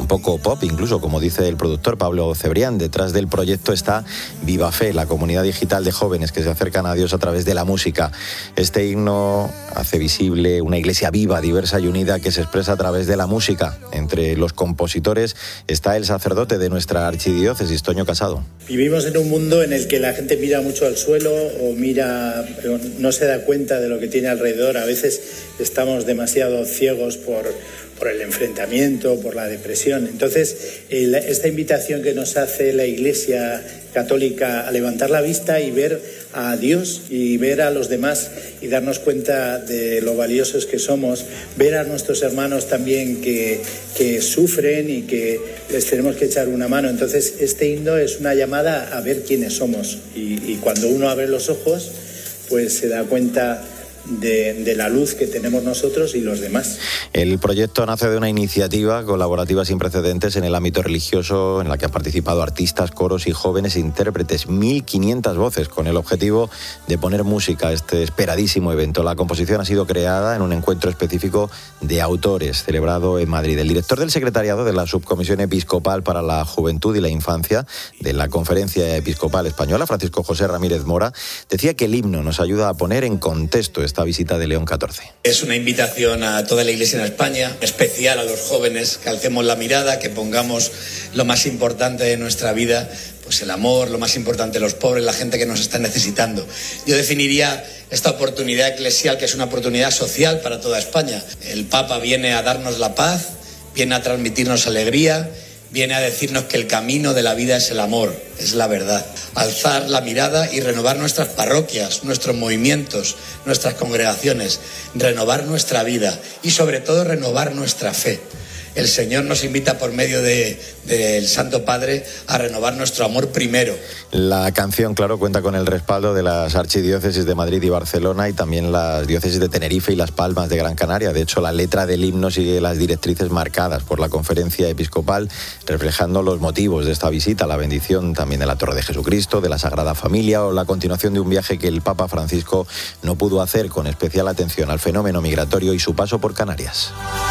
un poco pop, incluso, como dice el productor Pablo Cebrián. Detrás del proyecto está Viva Fe, la comunidad digital de jóvenes que se acercan a Dios a través de la música. Este himno hace visible una iglesia viva, diversa y unida que se expresa a través de la música. Entre los compositores está el sacerdote de nuestra archidiócesis, Toño Casado. Vivimos en un mundo en el que la gente mira mucho al suelo o mira, pero no se da cuenta de lo que tiene alrededor. A veces estamos demasiado ciegos por, por el enfrentamiento, por la depresión. Entonces, el, esta invitación que nos hace la Iglesia Católica a levantar la vista y ver a Dios y ver a los demás y darnos cuenta de lo valiosos que somos, ver a nuestros hermanos también que, que sufren y que les tenemos que echar una mano. Entonces, este himno es una llamada a ver quiénes somos y, y cuando uno abre los ojos, pues se da cuenta De, de la luz que tenemos nosotros y los demás. El proyecto nace de una iniciativa colaborativa sin precedentes en el ámbito religioso, en la que han participado artistas, coros y jóvenes intérpretes, mil quinientas voces, con el objetivo de poner música a este esperadísimo evento. La composición ha sido creada en un encuentro específico de autores, celebrado en Madrid. El director del secretariado de la Subcomisión Episcopal para la Juventud y la Infancia de la Conferencia Episcopal Española, Francisco José Ramírez Mora, decía que el himno nos ayuda a poner en contexto esta visita de León catorce. Es una invitación a toda la Iglesia en España, en especial a los jóvenes, que alcemos la mirada, que pongamos lo más importante de nuestra vida, pues el amor, lo más importante, los pobres, la gente que nos está necesitando. Yo definiría esta oportunidad eclesial, que es una oportunidad social para toda España. El Papa viene a darnos la paz, viene a transmitirnos alegría, viene a decirnos que el camino de la vida es el amor, es la verdad. Alzar la mirada y renovar nuestras parroquias, nuestros movimientos, nuestras congregaciones, renovar nuestra vida y sobre todo renovar nuestra fe. El Señor nos invita por medio de, del Santo Padre a renovar nuestro amor primero. La canción, claro, cuenta con el respaldo de las archidiócesis de Madrid y Barcelona y también las diócesis de Tenerife y Las Palmas de Gran Canaria. De hecho, la letra del himno sigue las directrices marcadas por la Conferencia Episcopal, reflejando los motivos de esta visita, la bendición también de la Torre de Jesucristo, de la Sagrada Familia o la continuación de un viaje que el Papa Francisco no pudo hacer, con especial atención al fenómeno migratorio y su paso por Canarias.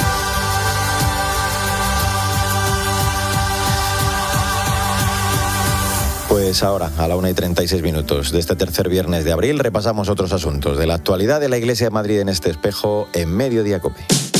Pues ahora, a la una y treinta y seis minutos de este tercer viernes de abril, repasamos otros asuntos de la actualidad de la Iglesia de Madrid en este espejo en Mediodía COPE.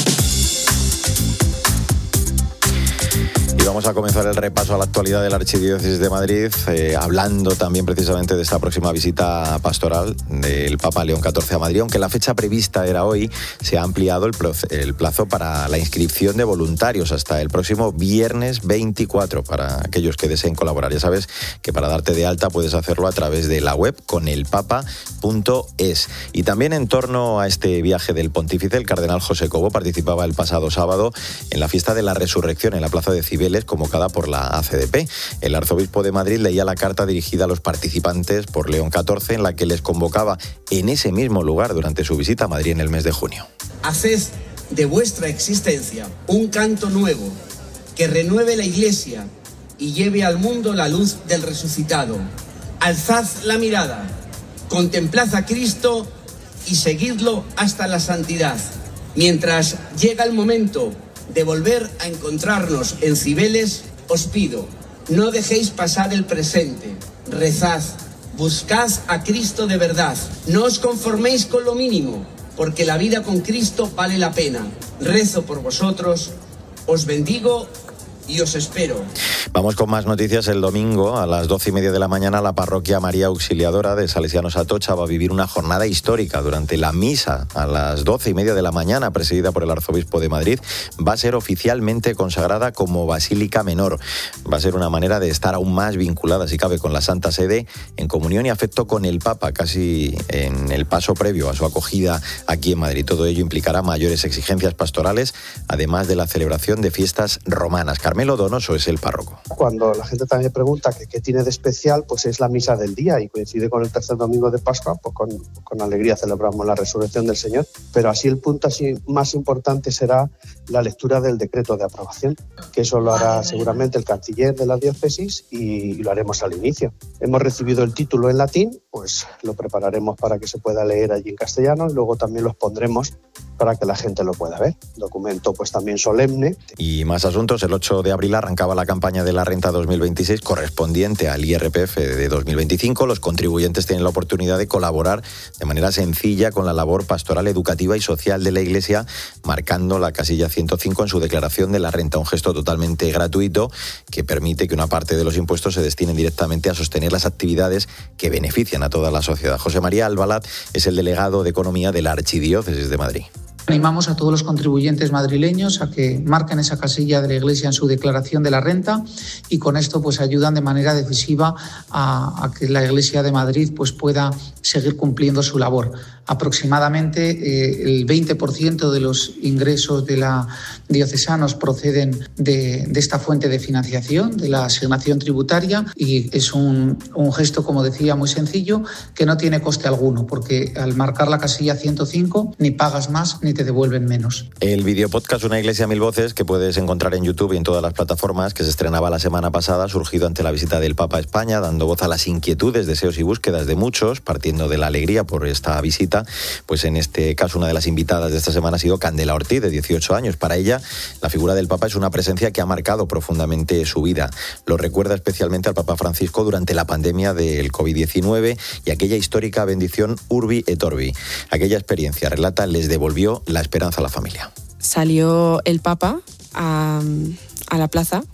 Y vamos a comenzar el repaso a la actualidad de la Archidiócesis de Madrid, eh, hablando también precisamente de esta próxima visita pastoral del Papa León catorce a Madrid. Aunque la fecha prevista era hoy, se ha ampliado el plazo, el plazo para la inscripción de voluntarios hasta el próximo viernes veinticuatro, para aquellos que deseen colaborar. Ya sabes que para darte de alta puedes hacerlo a través de la web conelpapa punto es. Y también en torno a este viaje del pontífice, el cardenal José Cobo participaba el pasado sábado en la fiesta de la Resurrección en la Plaza de Cibeles, convocada por la A C D P. El arzobispo de Madrid leía la carta dirigida a los participantes por León catorce, en la que les convocaba en ese mismo lugar durante su visita a Madrid en el mes de junio. Haced de vuestra existencia un canto nuevo que renueve la Iglesia y lleve al mundo la luz del resucitado. Alzad la mirada, contemplad a Cristo y seguidlo hasta la santidad. Mientras llega el momento de volver a encontrarnos en Cibeles, os pido, no dejéis pasar el presente, rezad, buscad a Cristo de verdad, no os conforméis con lo mínimo, porque la vida con Cristo vale la pena. Rezo por vosotros, os bendigo y os espero. Vamos con más noticias. El domingo a las doce y media de la mañana la parroquia María Auxiliadora de Salesianos Atocha va a vivir una jornada histórica. Durante la misa a las doce y media de la mañana, presidida por el arzobispo de Madrid, va a ser oficialmente consagrada como Basílica Menor. Va a ser una manera de estar aún más vinculada, si cabe, con la Santa Sede, en comunión y afecto con el Papa, casi en el paso previo a su acogida aquí en Madrid. Todo ello implicará mayores exigencias pastorales, además de la celebración de fiestas romanas. Carmelo Donoso es el párroco. Cuando la gente también pregunta que qué tiene de especial, pues es la misa del día y coincide con el tercer domingo de Pascua, pues con, con alegría celebramos la resurrección del Señor. Pero así el punto así más importante será la lectura del decreto de aprobación, que eso lo hará seguramente el canciller de la diócesis y, y lo haremos al inicio. Hemos recibido el título en latín pues lo prepararemos para que se pueda leer allí en castellano y luego también los pondremos para que la gente lo pueda ver. Documento pues también solemne. Y más asuntos. El ocho de abril arrancaba la campaña de la renta dos mil veintiséis correspondiente al I R P F de dos mil veinticinco. Los contribuyentes tienen la oportunidad de colaborar de manera sencilla con la labor pastoral, educativa y social de la Iglesia, marcando la casilla ciento cinco en su declaración de la renta. Un gesto totalmente gratuito que permite que una parte de los impuestos se destinen directamente a sostener las actividades que benefician a toda la sociedad. José María Albalat es el delegado de Economía de la Archidiócesis de Madrid. Animamos a todos los contribuyentes madrileños a que marquen esa casilla de la Iglesia en su declaración de la renta y con esto pues ayudan de manera decisiva a, a que la Iglesia de Madrid pues pueda seguir cumpliendo su labor. Aproximadamente eh, el veinte por ciento de los ingresos de la diocesanos proceden de, de esta fuente de financiación, de la asignación tributaria, y es un, un gesto, como decía, muy sencillo, que no tiene coste alguno, porque al marcar la casilla ciento cinco ni pagas más ni te devuelven menos. El videopodcast Una Iglesia Mil Voces, que puedes encontrar en YouTube y en todas las plataformas, que se estrenaba la semana pasada, surgido ante la visita del Papa a España, dando voz a las inquietudes, deseos y búsquedas de muchos, partiendo de la alegría por esta visita. Pues en este caso una de las invitadas de esta semana ha sido Candela Ortiz, de dieciocho años. Para ella, la figura del Papa es una presencia que ha marcado profundamente su vida. Lo recuerda especialmente al Papa Francisco durante la pandemia del covid diecinueve y aquella histórica bendición Urbi et Orbi. Aquella experiencia, relata, les devolvió la esperanza a la familia. Salió el Papa a, a la plaza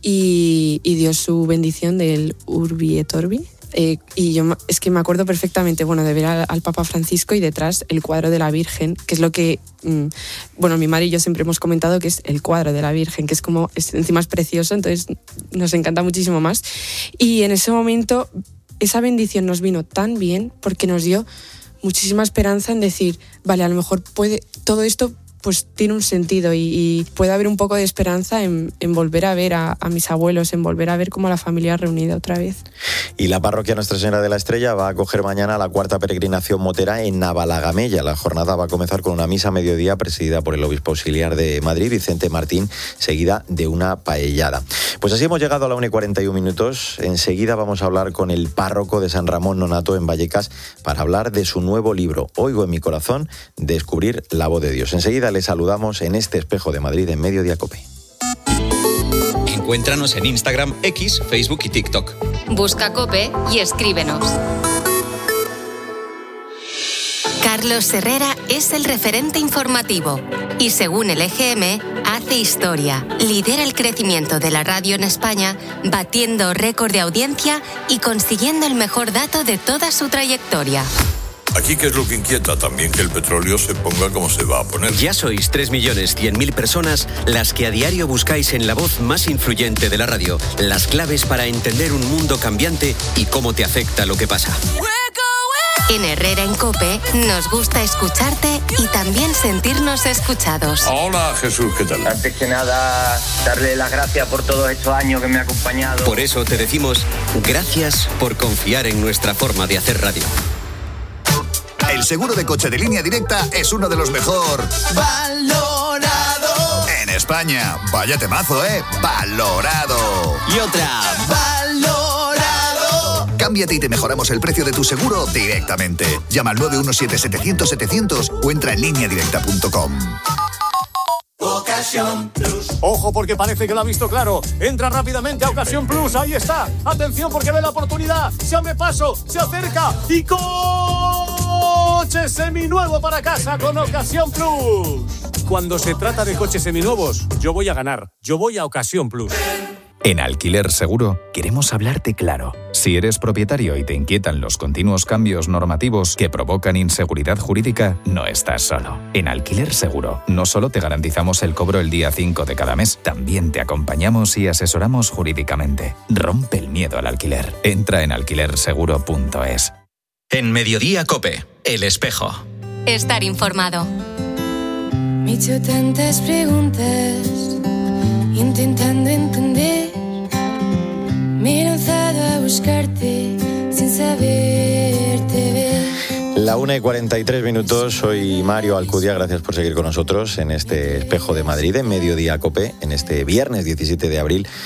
y, y dio su bendición del Urbi et Orbi. Eh, y yo es que me acuerdo perfectamente, bueno, de ver al, al Papa Francisco y detrás el cuadro de la Virgen, que es lo que, mmm, bueno, mi madre y yo siempre hemos comentado que es el cuadro de la Virgen, que es como, es, encima es precioso, entonces nos encanta muchísimo más. Y en ese momento esa bendición nos vino tan bien porque nos dio muchísima esperanza en decir, vale, a lo mejor puede, todo esto pues tiene un sentido y, y puede haber un poco de esperanza en, en volver a ver a, a mis abuelos, en volver a ver como a la familia reunida otra vez. Y la parroquia Nuestra Señora de la Estrella va a acoger mañana la cuarta peregrinación motera en Navalagamella. La jornada va a comenzar con una misa a mediodía presidida por el obispo auxiliar de Madrid, Vicente Martín, seguida de una paellada. Pues así hemos llegado a la una y cuarenta y un minutos. Enseguida vamos a hablar con el párroco de San Ramón Nonato en Vallecas para hablar de su nuevo libro, Oigo en mi corazón, descubrir la voz de Dios. Enseguida les saludamos en este espejo de Madrid en Mediodía COPE. Encuéntranos en Instagram, X, Facebook y TikTok. Busca COPE y escríbenos. Carlos Herrera es el referente informativo y, según el E G M, hace historia. Lidera el crecimiento de la radio en España, batiendo récord de audiencia y consiguiendo el mejor dato de toda su trayectoria. Aquí, ¿qué es lo que inquieta? También que el petróleo se ponga como se va a poner. Ya sois tres millones cien mil personas las que a diario buscáis en la voz más influyente de la radio las claves para entender un mundo cambiante y cómo te afecta lo que pasa. En Herrera en COPE nos gusta escucharte y también sentirnos escuchados. Hola, Jesús, ¿qué tal? Antes que nada, darle las gracias por todos estos años que me ha acompañado. Por eso te decimos gracias por confiar en nuestra forma de hacer radio. El seguro de coche de Línea Directa es uno de los mejor Valorado en España. Vaya temazo, ¿eh? Valorado. Y otra. Valorado. Cámbiate y te mejoramos el precio de tu seguro directamente. Llama al nueve uno siete, setecientos, setecientos o entra en línea directa punto com. Ocasión Plus. Ojo, porque parece que lo ha visto claro. Entra rápidamente a Ocasión Plus. Ahí está. Atención, porque ve la oportunidad. Se abre paso, se acerca y coche seminuevo para casa con Ocasión Plus. Cuando se trata de coches seminuevos, yo voy a ganar. Yo voy a Ocasión Plus. En Alquiler Seguro queremos hablarte claro. Si eres propietario y te inquietan los continuos cambios normativos que provocan inseguridad jurídica, no estás solo. En Alquiler Seguro no solo te garantizamos el cobro el día cinco de cada mes, también te acompañamos y asesoramos jurídicamente. Rompe el miedo al alquiler. Entra en alquiler seguro punto es. En Mediodía COPE, El Espejo. Estar informado. Me he hecho tantas preguntas, intentando entender. Me he lanzado a buscarte sin saberte ver. La una y cuarenta y tres minutos, soy Mario Alcudia, gracias por seguir con nosotros en este espejo de Madrid, en Mediodía COPE, en este viernes diecisiete de abril.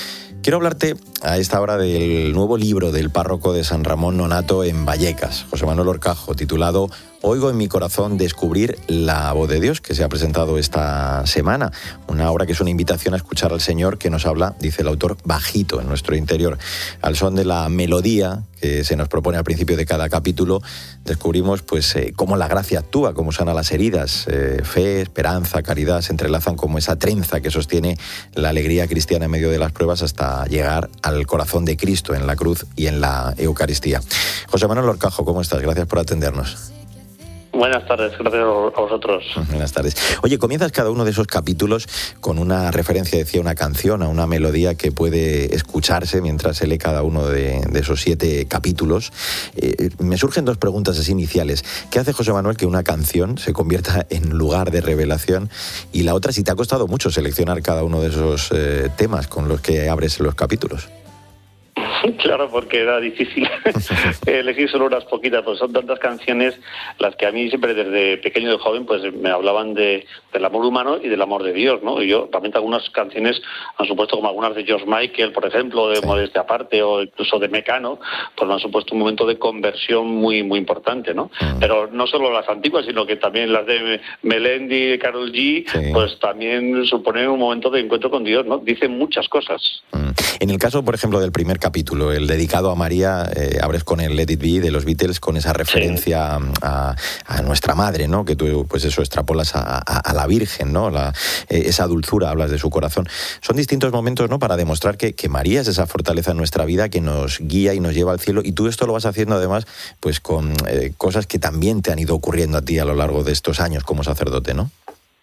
Quiero hablarte a esta hora del nuevo libro del párroco de San Ramón Nonnato en Vallecas, José Manuel Horcajo, titulado Oigo en mi corazón descubrir la voz de Dios, que se ha presentado esta semana. Una obra que es una invitación a escuchar al Señor que nos habla, dice el autor, bajito en nuestro interior. Al son de la melodía que se nos propone al principio de cada capítulo, descubrimos pues eh, cómo la gracia actúa, cómo sana las heridas. Eh, fe, esperanza, caridad se entrelazan como esa trenza que sostiene la alegría cristiana en medio de las pruebas hasta llegar al corazón de Cristo en la cruz y en la Eucaristía. José Manuel Horcajo, ¿cómo estás? Gracias por atendernos. Buenas tardes, gracias a vosotros. Buenas tardes. Oye, comienzas cada uno de esos capítulos con una referencia, decía, una canción, a una melodía que puede escucharse mientras se lee cada uno de, de esos siete capítulos. Eh, me surgen dos preguntas así iniciales. ¿Qué hace, José Manuel, que una canción se convierta en lugar de revelación? Y la otra, si te ha costado mucho seleccionar cada uno de esos eh, temas con los que abres los capítulos. Claro, porque era difícil elegir solo unas poquitas, pues son tantas canciones las que a mí siempre desde pequeño y joven pues me hablaban de, del amor humano y del amor de Dios, ¿no? Y yo realmente algunas canciones han supuesto, como algunas de George Michael, por ejemplo, de sí. Modestia Aparte, o incluso de Mecano, pues me han supuesto un momento de conversión muy muy importante, ¿no? Mm. Pero no solo las antiguas, sino que también las de Melendi, Karol G, sí. pues también suponen un momento de encuentro con Dios, ¿no? Dicen muchas cosas. Mm. En el caso, por ejemplo, del primer capítulo, el dedicado a María, eh, abres con el Let It Be de los Beatles, con esa referencia sí. a, a nuestra madre, ¿no? Que tú, pues eso, extrapolas a, a, a la Virgen, ¿no? La, eh, esa dulzura, hablas de su corazón. Son distintos momentos, ¿no? Para demostrar que, que María es esa fortaleza en nuestra vida que nos guía y nos lleva al cielo. Y tú esto lo vas haciendo, además, pues con eh, cosas que también te han ido ocurriendo a ti a lo largo de estos años como sacerdote, ¿no?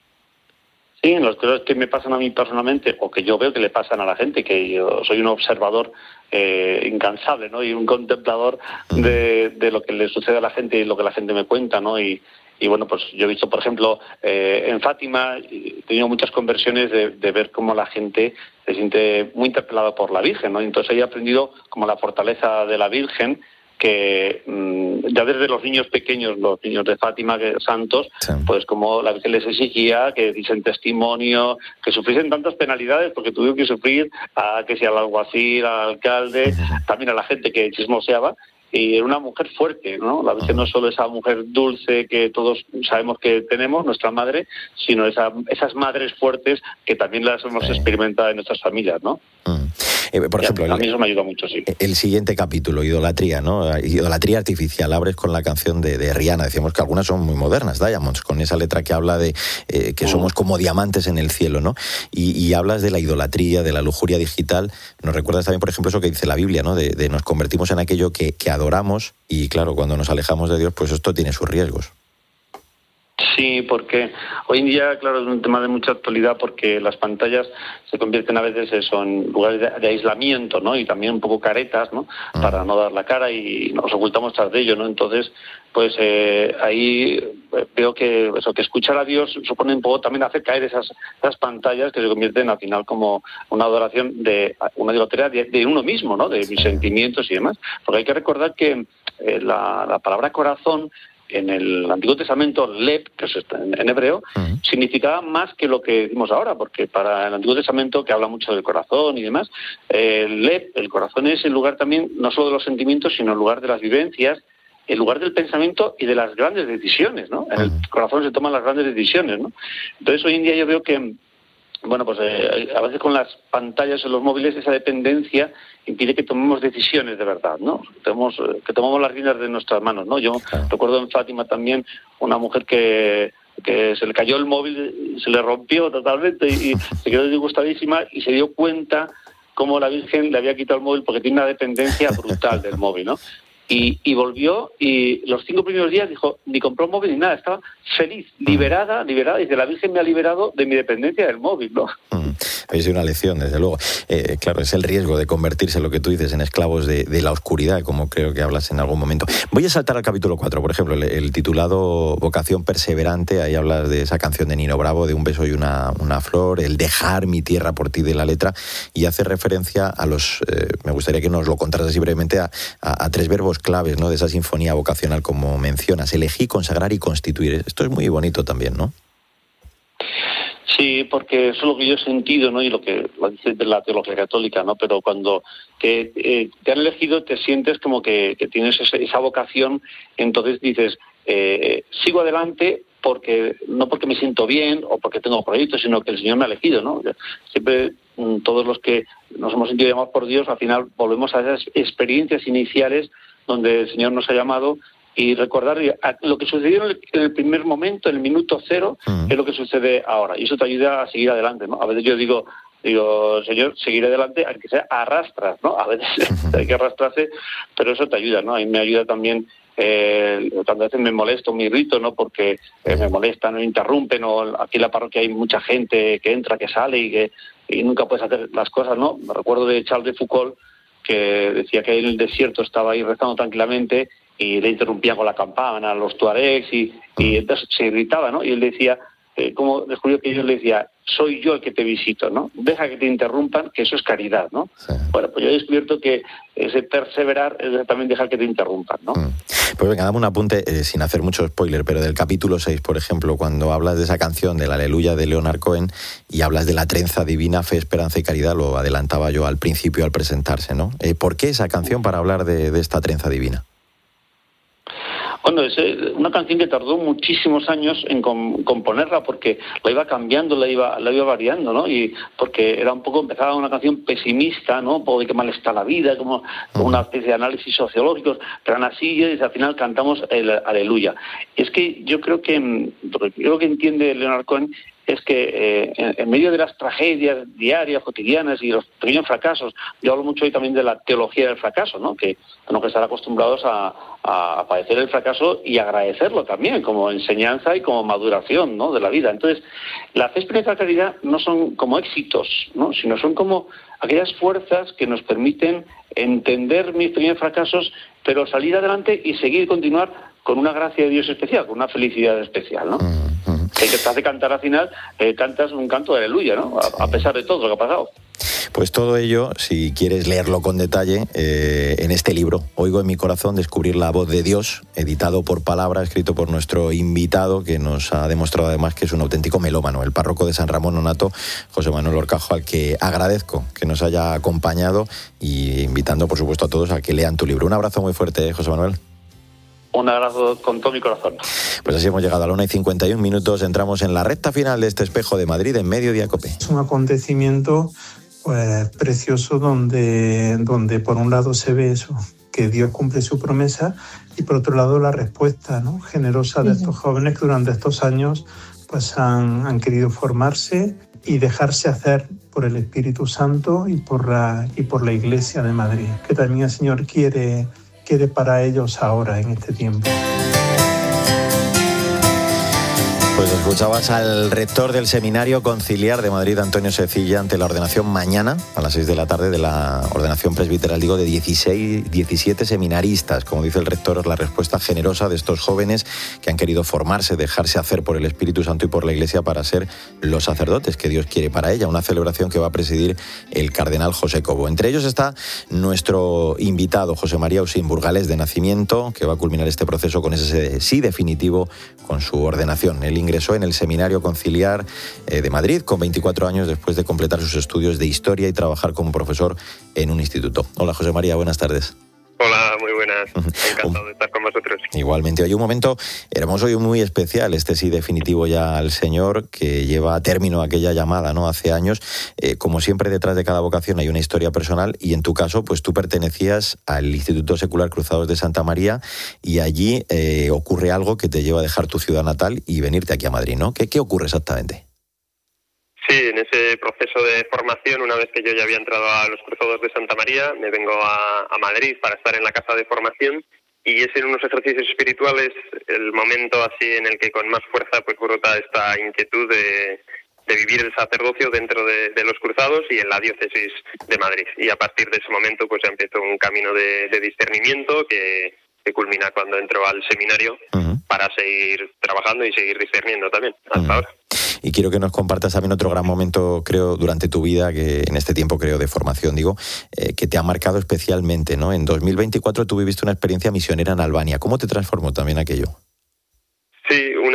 Sí, en las cosas que me pasan a mí personalmente, o que yo veo que le pasan a la gente, que yo soy un observador eh, incansable, ¿no? Y un contemplador de, de lo que le sucede a la gente y lo que la gente me cuenta, ¿no? Y, y bueno, pues yo he visto, por ejemplo, eh, en Fátima, he tenido muchas conversiones de, de ver cómo la gente se siente muy interpelada por la Virgen, ¿no? Y entonces he aprendido como la fortaleza de la Virgen, que mmm, ya desde los niños pequeños, los niños de Fátima, que santos, sí. pues como la Virgen les exigía que dicen testimonio, que sufriesen tantas penalidades, porque tuvieron que sufrir a que si al alguacil, al alcalde, también a la gente que chismoseaba, y era una mujer fuerte, ¿no? La Virgen no es solo esa mujer dulce que todos sabemos que tenemos, nuestra madre, sino esa, esas madres fuertes que también las hemos sí. experimentado en nuestras familias, ¿no? Mm. Eh, por ejemplo, a mí eso me ayuda mucho, sí. El siguiente capítulo, idolatría, ¿no? Idolatría artificial, abres con la canción de, de Rihanna. Decíamos que algunas son muy modernas, Diamonds, con esa letra que habla de eh, que mm. somos como diamantes en el cielo, ¿no? Y, y hablas de la idolatría, de la lujuria digital. Nos recuerdas también, por ejemplo, eso que dice la Biblia, ¿no? De, de nos convertimos en aquello que, que adoramos, y claro, cuando nos alejamos de Dios, pues esto tiene sus riesgos. Sí, porque hoy en día, claro, es un tema de mucha actualidad, porque las pantallas se convierten a veces eso, en lugares de, de aislamiento, ¿no? Y también un poco caretas, ¿no? Mm. Para no dar la cara, y nos ocultamos tras de ello, ¿no? Entonces, pues eh, ahí veo que eso, que escuchar a Dios supone un poco también hacer caer esas, esas pantallas que se convierten al final como una adoración de una idolatría de, de uno mismo, ¿no? De mis sentimientos y demás. Porque hay que recordar que eh, la, la palabra corazón en el Antiguo Testamento, lep, que es en hebreo, uh-huh. significaba más que lo que decimos ahora, porque para el Antiguo Testamento, que habla mucho del corazón y demás, eh, el lep, el corazón, es el lugar también, no solo de los sentimientos, sino el lugar de las vivencias, el lugar del pensamiento y de las grandes decisiones, ¿no? En el corazón se toman las grandes decisiones, ¿no? Entonces, hoy en día yo veo que, bueno, pues eh, a veces con las pantallas en los móviles, esa dependencia impide que tomemos decisiones de verdad, ¿no? Que tomemos, que tomemos las riendas de nuestras manos, ¿no? Yo claro. recuerdo en Fátima también una mujer que, que se le cayó el móvil, se le rompió totalmente y, y se quedó disgustadísima, y se dio cuenta cómo la Virgen le había quitado el móvil porque tiene una dependencia brutal del móvil, ¿no? Y, y volvió, y los cinco primeros días dijo, ni compró un móvil ni nada, estaba feliz, liberada, liberada, y dice, la Virgen me ha liberado de mi dependencia del móvil, ¿no? Mm, es una lección, desde luego. Eh, claro, es el riesgo de convertirse, lo que tú dices, en esclavos de, de la oscuridad, como creo que hablas en algún momento. Voy a saltar al capítulo cuatro, por ejemplo, el, el titulado Vocación Perseverante. Ahí hablas de esa canción de Nino Bravo, de un beso y una, una flor, el dejar mi tierra por ti de la letra, y hace referencia a los, eh, me gustaría que nos lo contaras así brevemente, a, a, a tres verbos claves, ¿no? De esa sinfonía vocacional, como mencionas: elegí, consagrar y constituir. Esto es muy bonito también, ¿no? Sí, porque eso es lo que yo he sentido, ¿no? Y lo que lo dice de la teología católica, ¿no? Pero cuando que, eh, te han elegido, te sientes como que, que tienes esa, esa vocación, entonces dices, eh, sigo adelante porque no porque me siento bien o porque tengo proyectos, sino que el Señor me ha elegido, ¿no? Siempre todos los que nos hemos sentido llamados por Dios, al final volvemos a esas experiencias iniciales donde el Señor nos ha llamado. Y recordar lo que sucedió en el primer momento, en el minuto cero, uh-huh. es lo que sucede ahora. Y eso te ayuda a seguir adelante, ¿no? A veces yo digo, digo, Señor, seguir adelante, aunque sea arrastras, ¿no? A veces uh-huh. hay que arrastrarse, pero eso te ayuda, ¿no? A mí me ayuda también, eh, cuando a veces me molesto, me irrito, ¿no? Porque eh, me molestan, me interrumpen, o aquí en la parroquia hay mucha gente que entra, que sale y que y nunca puedes hacer las cosas, ¿no? Me recuerdo de Charles de Foucault, que decía que en el desierto estaba ahí rezando tranquilamente y le interrumpían con la campana a los tuaregs y, y entonces se irritaba, ¿no? Y él decía, eh, como descubrió que yo le decía, soy yo el que te visito, ¿no? Deja que te interrumpan, que eso es caridad, ¿no? Sí. Bueno, pues yo he descubierto que ese perseverar es también dejar que te interrumpan, ¿no? Mm. Pues venga, dame un apunte, eh, sin hacer mucho spoiler, pero del capítulo seis, por ejemplo, cuando hablas de esa canción del Aleluya de Leonard Cohen y hablas de la trenza divina, fe, esperanza y caridad, lo adelantaba yo al principio al presentarse, ¿no? Eh, ¿Por qué esa canción para hablar de, de esta trenza divina? Bueno, es una canción que tardó muchísimos años en com- componerla porque la iba cambiando, la iba la iba variando, ¿no? Y porque era un poco, empezaba una canción pesimista, ¿no? Un poco de qué mal está la vida, como, como una especie de análisis sociológicos, pero aún así y al final cantamos el Aleluya. Es que yo creo que, lo que creo que entiende Leonard Cohen es que eh, en, en medio de las tragedias diarias, cotidianas y los pequeños fracasos, yo hablo mucho hoy también de la teología del fracaso, ¿no? Que tenemos que estar acostumbrados a, a padecer el fracaso y agradecerlo también como enseñanza y como maduración, ¿no? De la vida. Entonces, la fe, esperanza y caridad no son como éxitos, ¿no? Sino son como aquellas fuerzas que nos permiten entender mis pequeños fracasos, pero salir adelante y seguir, continuar con una gracia de Dios especial, con una felicidad especial, ¿no? Que te hace cantar al final, eh, cantas un canto de aleluya, ¿no? A, a pesar de todo lo que ha pasado. Pues todo ello, si quieres leerlo con detalle, eh, en este libro, Oigo en mi corazón, descubrir la voz de Dios, editado por Palabra, escrito por nuestro invitado, que nos ha demostrado además que es un auténtico melómano, el párroco de San Ramón Nonnato, José Manuel Horcajo, al que agradezco que nos haya acompañado y invitando, por supuesto, a todos a que lean tu libro. Un abrazo muy fuerte, José Manuel. Un abrazo con todo mi corazón. Pues así hemos llegado a la una y cincuenta y un minutos. Entramos en la recta final de este Espejo de Madrid en Mediodía Cope. Es un acontecimiento pues, precioso donde, donde por un lado se ve eso, que Dios cumple su promesa, y por otro lado la respuesta, ¿no?, generosa de estos jóvenes que durante estos años pues, han, han querido formarse y dejarse hacer por el Espíritu Santo y por la, y por la Iglesia de Madrid, que también el Señor quiere... quede para ellos ahora, en este tiempo. Pues escuchabas al rector del Seminario Conciliar de Madrid, Antonio Secilla, ante la ordenación mañana, a las seis de la tarde, de la ordenación presbiteral, digo, de dieciséis, diecisiete seminaristas. Como dice el rector, la respuesta generosa de estos jóvenes que han querido formarse, dejarse hacer por el Espíritu Santo y por la Iglesia para ser los sacerdotes que Dios quiere para ella. Una celebración que va a presidir el cardenal José Cobo. Entre ellos está nuestro invitado, José María Usín, burgalés de nacimiento, que va a culminar este proceso con ese sí definitivo, con su ordenación. El ingresó en el Seminario Conciliar eh, de Madrid con veinticuatro años después de completar sus estudios de Historia y trabajar como profesor en un instituto. Hola, José María, buenas tardes. Hola, muy buenas. Encantado de estar con vosotros. Igualmente, hoy un momento hermoso y muy especial, este sí definitivo ya al Señor, que lleva a término aquella llamada, ¿no?, hace años. Eh, como siempre, detrás de cada vocación hay una historia personal, y en tu caso, pues tú pertenecías al Instituto Secular Cruzados de Santa María, y allí eh, ocurre algo que te lleva a dejar tu ciudad natal y venirte aquí a Madrid, ¿no? ¿Qué, qué ocurre exactamente? Sí, en ese proceso de formación, una vez que yo ya había entrado a los Cruzados de Santa María, me vengo a, a Madrid para estar en la casa de formación, y es en unos ejercicios espirituales el momento así en el que con más fuerza pues brota esta inquietud de, de vivir el sacerdocio dentro de, de los Cruzados y en la diócesis de Madrid. Y a partir de ese momento pues ya empiezo un camino de, de discernimiento que, que culmina cuando entro al seminario uh-huh. para seguir trabajando y seguir discerniendo también hasta uh-huh. ahora. Y quiero que nos compartas también otro gran momento, creo, durante tu vida, que en este tiempo, creo, de formación, digo, eh, que te ha marcado especialmente, ¿no? En dos mil veinticuatro tú viviste una experiencia misionera en Albania. ¿Cómo te transformó también aquello? Sí, una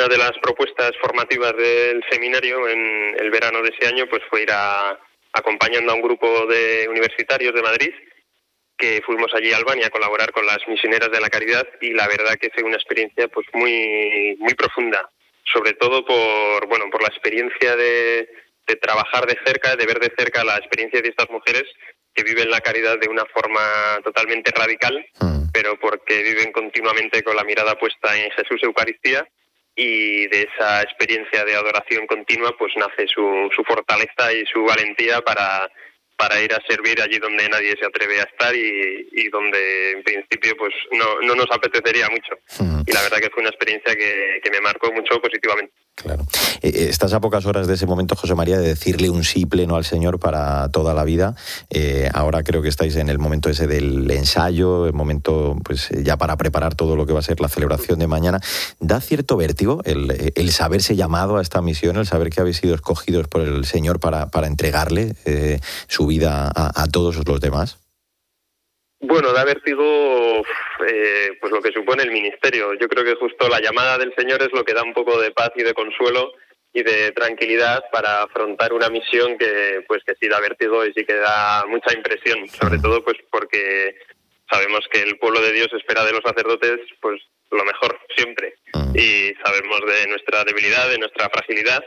una de las propuestas formativas del seminario en el verano de ese año pues fue ir a, acompañando a un grupo de universitarios de Madrid, que fuimos allí a Albania a colaborar con las misioneras de la caridad, y la verdad que fue una experiencia pues muy muy profunda, sobre todo por bueno por la experiencia de, de trabajar de cerca, de ver de cerca la experiencia de estas mujeres que viven la caridad de una forma totalmente radical, mm. pero porque viven continuamente con la mirada puesta en Jesús Eucaristía, y de esa experiencia de adoración continua pues nace su, su fortaleza y su valentía para para ir a servir allí donde nadie se atreve a estar y, y donde en principio pues no, no nos apetecería mucho. Mm. Y la verdad que fue una experiencia que, que me marcó mucho positivamente. Claro. Eh, estás a pocas horas de ese momento, José María, de decirle un sí pleno al Señor para toda la vida. Eh, ahora creo que estáis en el momento ese del ensayo, el momento pues ya para preparar todo lo que va a ser la celebración de mañana. ¿Da cierto vértigo el, el saberse llamado a esta misión, el saber que habéis sido escogidos por el Señor para, para entregarle eh, su vida a, a todos los demás? Bueno, da vértigo eh, pues lo que supone el ministerio. Yo creo que justo la llamada del Señor es lo que da un poco de paz y de consuelo y de tranquilidad para afrontar una misión que pues que sí da vértigo y sí que da mucha impresión, sobre todo pues porque sabemos que el pueblo de Dios espera de los sacerdotes pues lo mejor siempre, y sabemos de nuestra debilidad, de nuestra fragilidad,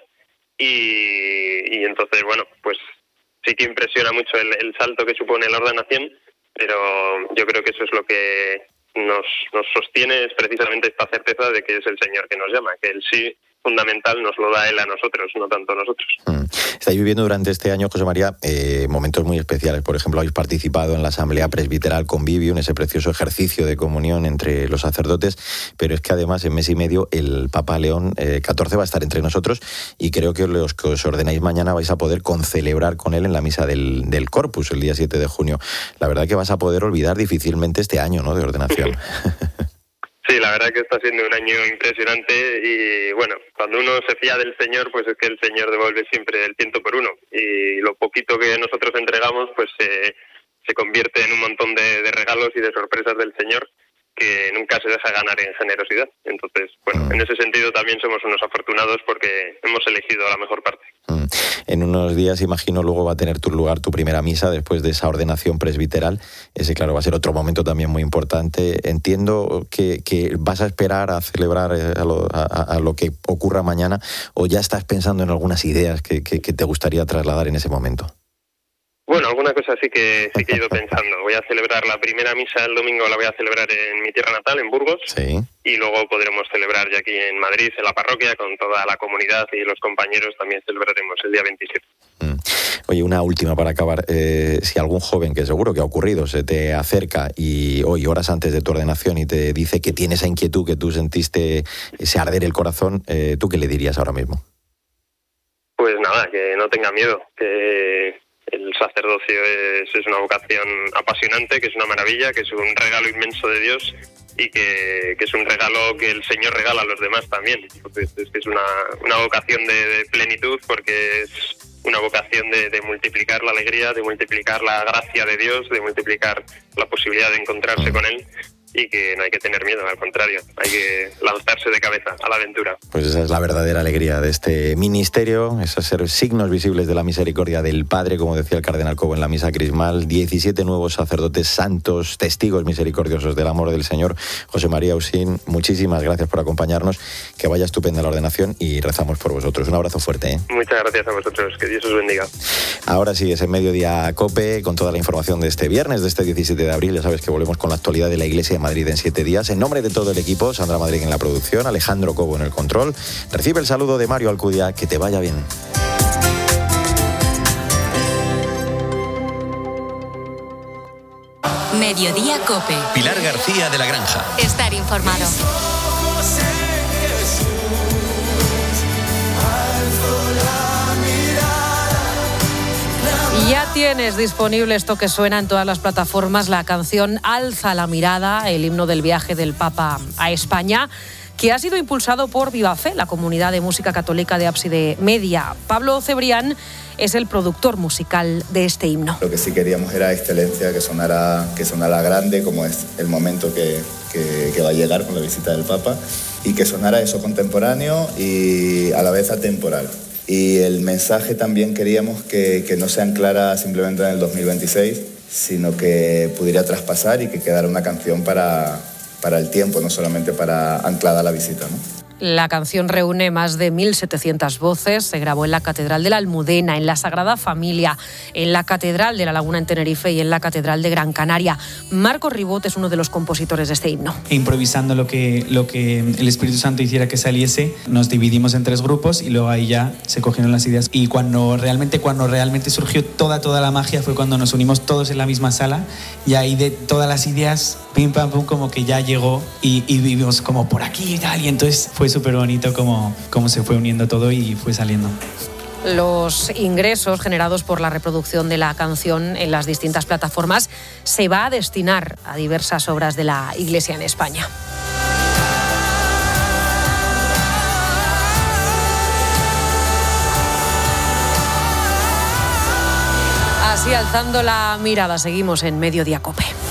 y, y entonces bueno pues sí que impresiona mucho el, el salto que supone la ordenación, pero yo creo que eso es lo que nos, nos sostiene, es precisamente esta certeza de que es el Señor que nos llama, que el sí fundamental nos lo da Él a nosotros, no tanto a nosotros. Mm. Estáis viviendo durante este año, José María, eh, momentos muy especiales. Por ejemplo, habéis participado en la Asamblea Presbiteral Convivium, ese precioso ejercicio de comunión entre los sacerdotes, pero es que además en mes y medio el Papa León eh, catorce va a estar entre nosotros, y creo que los que os ordenáis mañana vais a poder concelebrar con él en la misa del, del Corpus el día siete de junio. La verdad que vas a poder olvidar difícilmente este año, ¿no?, de ordenación. Sí, la verdad que está siendo un año impresionante, y bueno, cuando uno se fía del Señor, pues es que el Señor devuelve siempre el ciento por uno, y lo poquito que nosotros entregamos pues eh, se convierte en un montón de, de regalos y de sorpresas del Señor, que nunca se deja ganar en generosidad. Entonces, bueno, mm. en ese sentido también somos unos afortunados porque hemos elegido la mejor parte. Mm. En unos días, imagino, luego va a tener tu lugar tu primera misa después de esa ordenación presbiteral. Ese, claro, va a ser otro momento también muy importante. Entiendo que, que vas a esperar a celebrar a lo, a, a lo que ocurra mañana, o ya estás pensando en algunas ideas que, que, que te gustaría trasladar en ese momento. Bueno, alguna cosa sí que sí que he ido pensando. Voy a celebrar la primera misa el domingo, la voy a celebrar en mi tierra natal, en Burgos, sí. Y luego podremos celebrar ya aquí en Madrid, en la parroquia, con toda la comunidad y los compañeros. También celebraremos el día veintisiete. Mm. Oye, una última para acabar. Eh, si algún joven, que seguro que ha ocurrido, se te acerca y hoy, horas antes de tu ordenación, y te dice que tiene esa inquietud, que tú sentiste ese arder el corazón, eh, ¿tú qué le dirías ahora mismo? Pues nada, que no tenga miedo, que el sacerdocio es, es una vocación apasionante, que es una maravilla, que es un regalo inmenso de Dios, y que, que es un regalo que el Señor regala a los demás también. Entonces, es que es una, una vocación de, de plenitud, porque es una vocación de, de multiplicar la alegría, de multiplicar la gracia de Dios, de multiplicar la posibilidad de encontrarse con Él, y que no hay que tener miedo, al contrario, hay que lanzarse de cabeza a la aventura. Pues esa es la verdadera alegría de este ministerio, esos ser signos visibles de la misericordia del Padre, como decía el cardenal Cobo en la misa crismal. diecisiete nuevos sacerdotes santos, testigos misericordiosos del amor del Señor. José María Usín, muchísimas gracias por acompañarnos, que vaya estupenda la ordenación, y rezamos por vosotros. Un abrazo fuerte, ¿eh? Muchas gracias a vosotros, que Dios os bendiga. Ahora sí, es en Mediodía COPE, con toda la información de este viernes, de este diecisiete de abril. Ya sabes que volvemos con la actualidad de la Iglesia de Madrid en siete días. En nombre de todo el equipo, Sandra Madrid en la producción, Alejandro Cobo en el control. Recibe el saludo de Mario Alcudia. Que te vaya bien. Mediodía COPE. Pilar García de la Granja. Estar informado. Ya tienes disponible esto que suena en todas las plataformas, la canción Alza la mirada, el himno del viaje del Papa a España, que ha sido impulsado por Viva Fe, la comunidad de música católica de Ábside Media. Pablo Cebrián es el productor musical de este himno. Lo que sí queríamos era excelencia, que sonara, que sonara grande, como es el momento que, que, que va a llegar con la visita del Papa, y que sonara eso contemporáneo y a la vez atemporal. Y el mensaje también queríamos que, que no se anclara simplemente en el dos mil veintiséis, sino que pudiera traspasar y que quedara una canción para, para el tiempo, no solamente para anclada a la visita, ¿no? La canción reúne más de mil setecientas voces, se grabó en la Catedral de la Almudena, en la Sagrada Familia, en la Catedral de la Laguna en Tenerife y en la Catedral de Gran Canaria. Marcos Ribot es uno de los compositores de este himno. Improvisando lo que, lo que el Espíritu Santo hiciera que saliese, nos dividimos en tres grupos y luego ahí ya se cogieron las ideas. Y cuando realmente, cuando realmente surgió toda, toda la magia fue cuando nos unimos todos en la misma sala y ahí de todas las ideas, pim, pam, pum, como que ya llegó y, y vivimos como por aquí y tal. Y entonces fue súper bonito cómo, cómo se fue uniendo todo y fue saliendo. Los ingresos generados por la reproducción de la canción en las distintas plataformas se va a destinar a diversas obras de la Iglesia en España. Así, alzando la mirada, seguimos en Mediodía COPE.